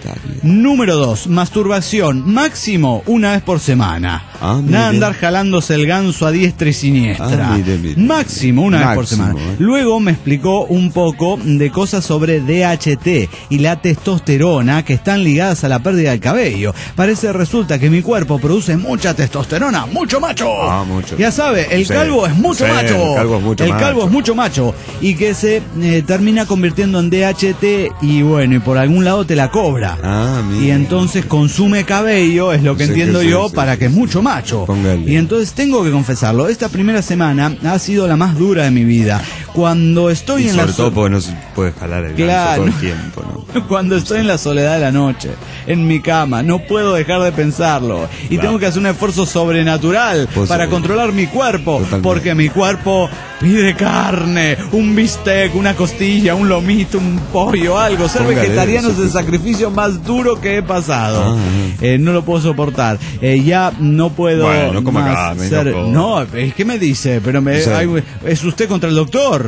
Speaker 3: Número 2, masturbación máximo una vez por semana. Nada andar jalándose el ganso a diestra y siniestra. Máximo una vez por semana. Luego me explicó un poco de cosas sobre DHT y la testosterona que están ligadas a la pérdida del cabello. Resulta que mi cuerpo produce mucha testosterona, mucho macho. Ya sabe, el calvo es mucho macho. El calvo es mucho macho. Y que se termina convirtiendo en DHT y bueno, y por algún lado te la cobra. Y entonces consume cabello, es lo que entiendo yo, para que es mucho macho. Y entonces tengo que confesarlo, esta primera semana ha sido la más dura de mi vida. Cuando estoy en la
Speaker 4: sobre todo porque no se puede jalar el ganso todo el tiempo, ¿no?
Speaker 3: Cuando estoy en la soledad de la noche, en mi cama, no puedo dejar de pensarlo. Y tengo que hacer un esfuerzo sobrenatural para controlar mi cuerpo. Porque mi cuerpo pide carne, un bistec, una costilla, un lomito, un pollo, algo. Ser vegetariano es el sacrificio más duro que he pasado. No lo puedo soportar. Ya no puedo más ser... No, es que me dice, pero es usted contra el doctor.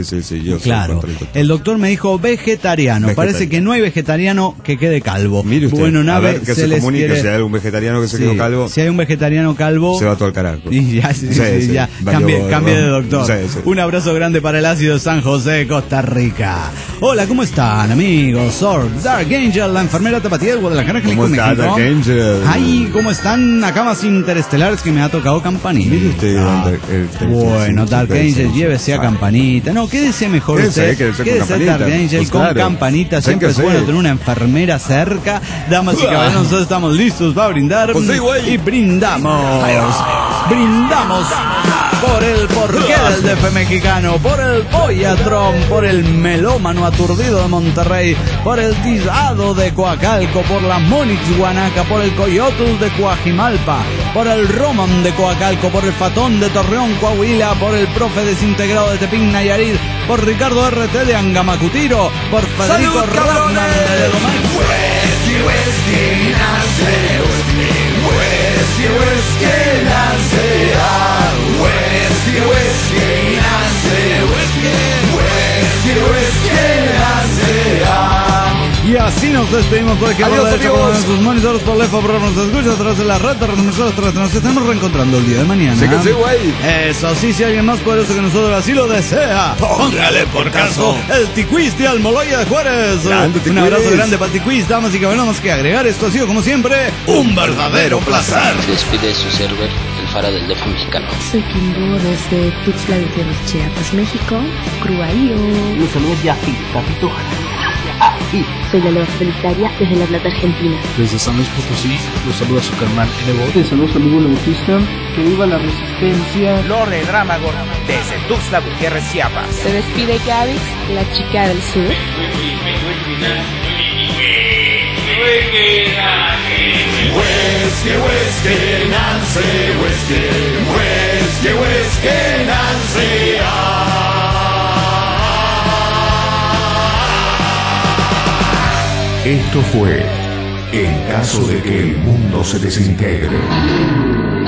Speaker 4: Yo
Speaker 3: claro. El doctor me dijo vegetariano. Parece que no hay vegetariano que quede calvo.
Speaker 4: Mire usted,
Speaker 3: bueno,
Speaker 4: a ver que se comunique si hay algún vegetariano que se quedó calvo.
Speaker 3: Si hay un vegetariano calvo,
Speaker 4: se va todo al carajo.
Speaker 3: Y ya, cambie de doctor. Un abrazo grande para el ácido San José, Costa Rica. Hola, ¿cómo están, amigos? Sorg, Dark Angel, la enfermera tapatía del Guadalajara.
Speaker 4: ¿Cómo está, Dark Angel?
Speaker 3: Ay, ¿cómo están? Acá más sin interestelares que me ha tocado campanita.
Speaker 4: Mire usted,
Speaker 3: Bueno, Dark Angel, llévese a campanita. No, quédese mejor usted. Quédese Dark Angel
Speaker 4: Pues
Speaker 3: con
Speaker 4: claro.
Speaker 3: campanita. Siempre es bueno tener una enfermera cerca. Damas y caballeros, nosotros estamos listos para brindar.
Speaker 4: Pues sí, güey.
Speaker 3: Y brindamos. Brindamos por el porqué del DF mexicano, por el Boyatron, por el melómano aturdido de Monterrey, por el Tizado de Coacalco, por la Monix Guanaca, por el Coyotus de Coajimalpa, por el Roman de Coacalco, por el Fatón de Torreón, Coahuila, por el Profe Desintegrado de Tepín, Nayarit, por Ricardo RT de Angamacutiro, por Federico Rockman de Domán. Y así nos despedimos por aquí.
Speaker 4: Adiós, amigos.
Speaker 3: En sus monitores por Lefa, por nos escucha tras de la red, nosotros nos estamos reencontrando el día de mañana.
Speaker 4: Sí que sí, güey.
Speaker 3: Eso sí, si alguien más poderoso que nosotros así lo desea, póngale por caso el Tiquiz de Almoloya de Juárez.
Speaker 4: Grande,
Speaker 3: Un abrazo
Speaker 4: Tiquiz.
Speaker 3: grande para Tiquiz, damas y caballeros, más que agregar. Esto ha sido, como siempre, un verdadero placer.
Speaker 8: Despide su server, el Faro del DF mexicano.
Speaker 9: Soy Kimbo desde Tuxtla Gutiérrez, Chiapas, México. Cruaío.
Speaker 10: Los saludos de Afi, Capito.
Speaker 9: Soy la Loba Solitaria desde La Plata, Argentina.
Speaker 10: Desde San Luis Potosí, los saluda su carnal N-Bot.
Speaker 11: Te saludos amigo Bautista, que viva la resistencia.
Speaker 12: Lore Dramagor desde Tuxtla Gutiérrez, Chiapas.
Speaker 9: Se despide Gavix, la chica del sur.
Speaker 1: Esto fue En caso de que el mundo se desintegre.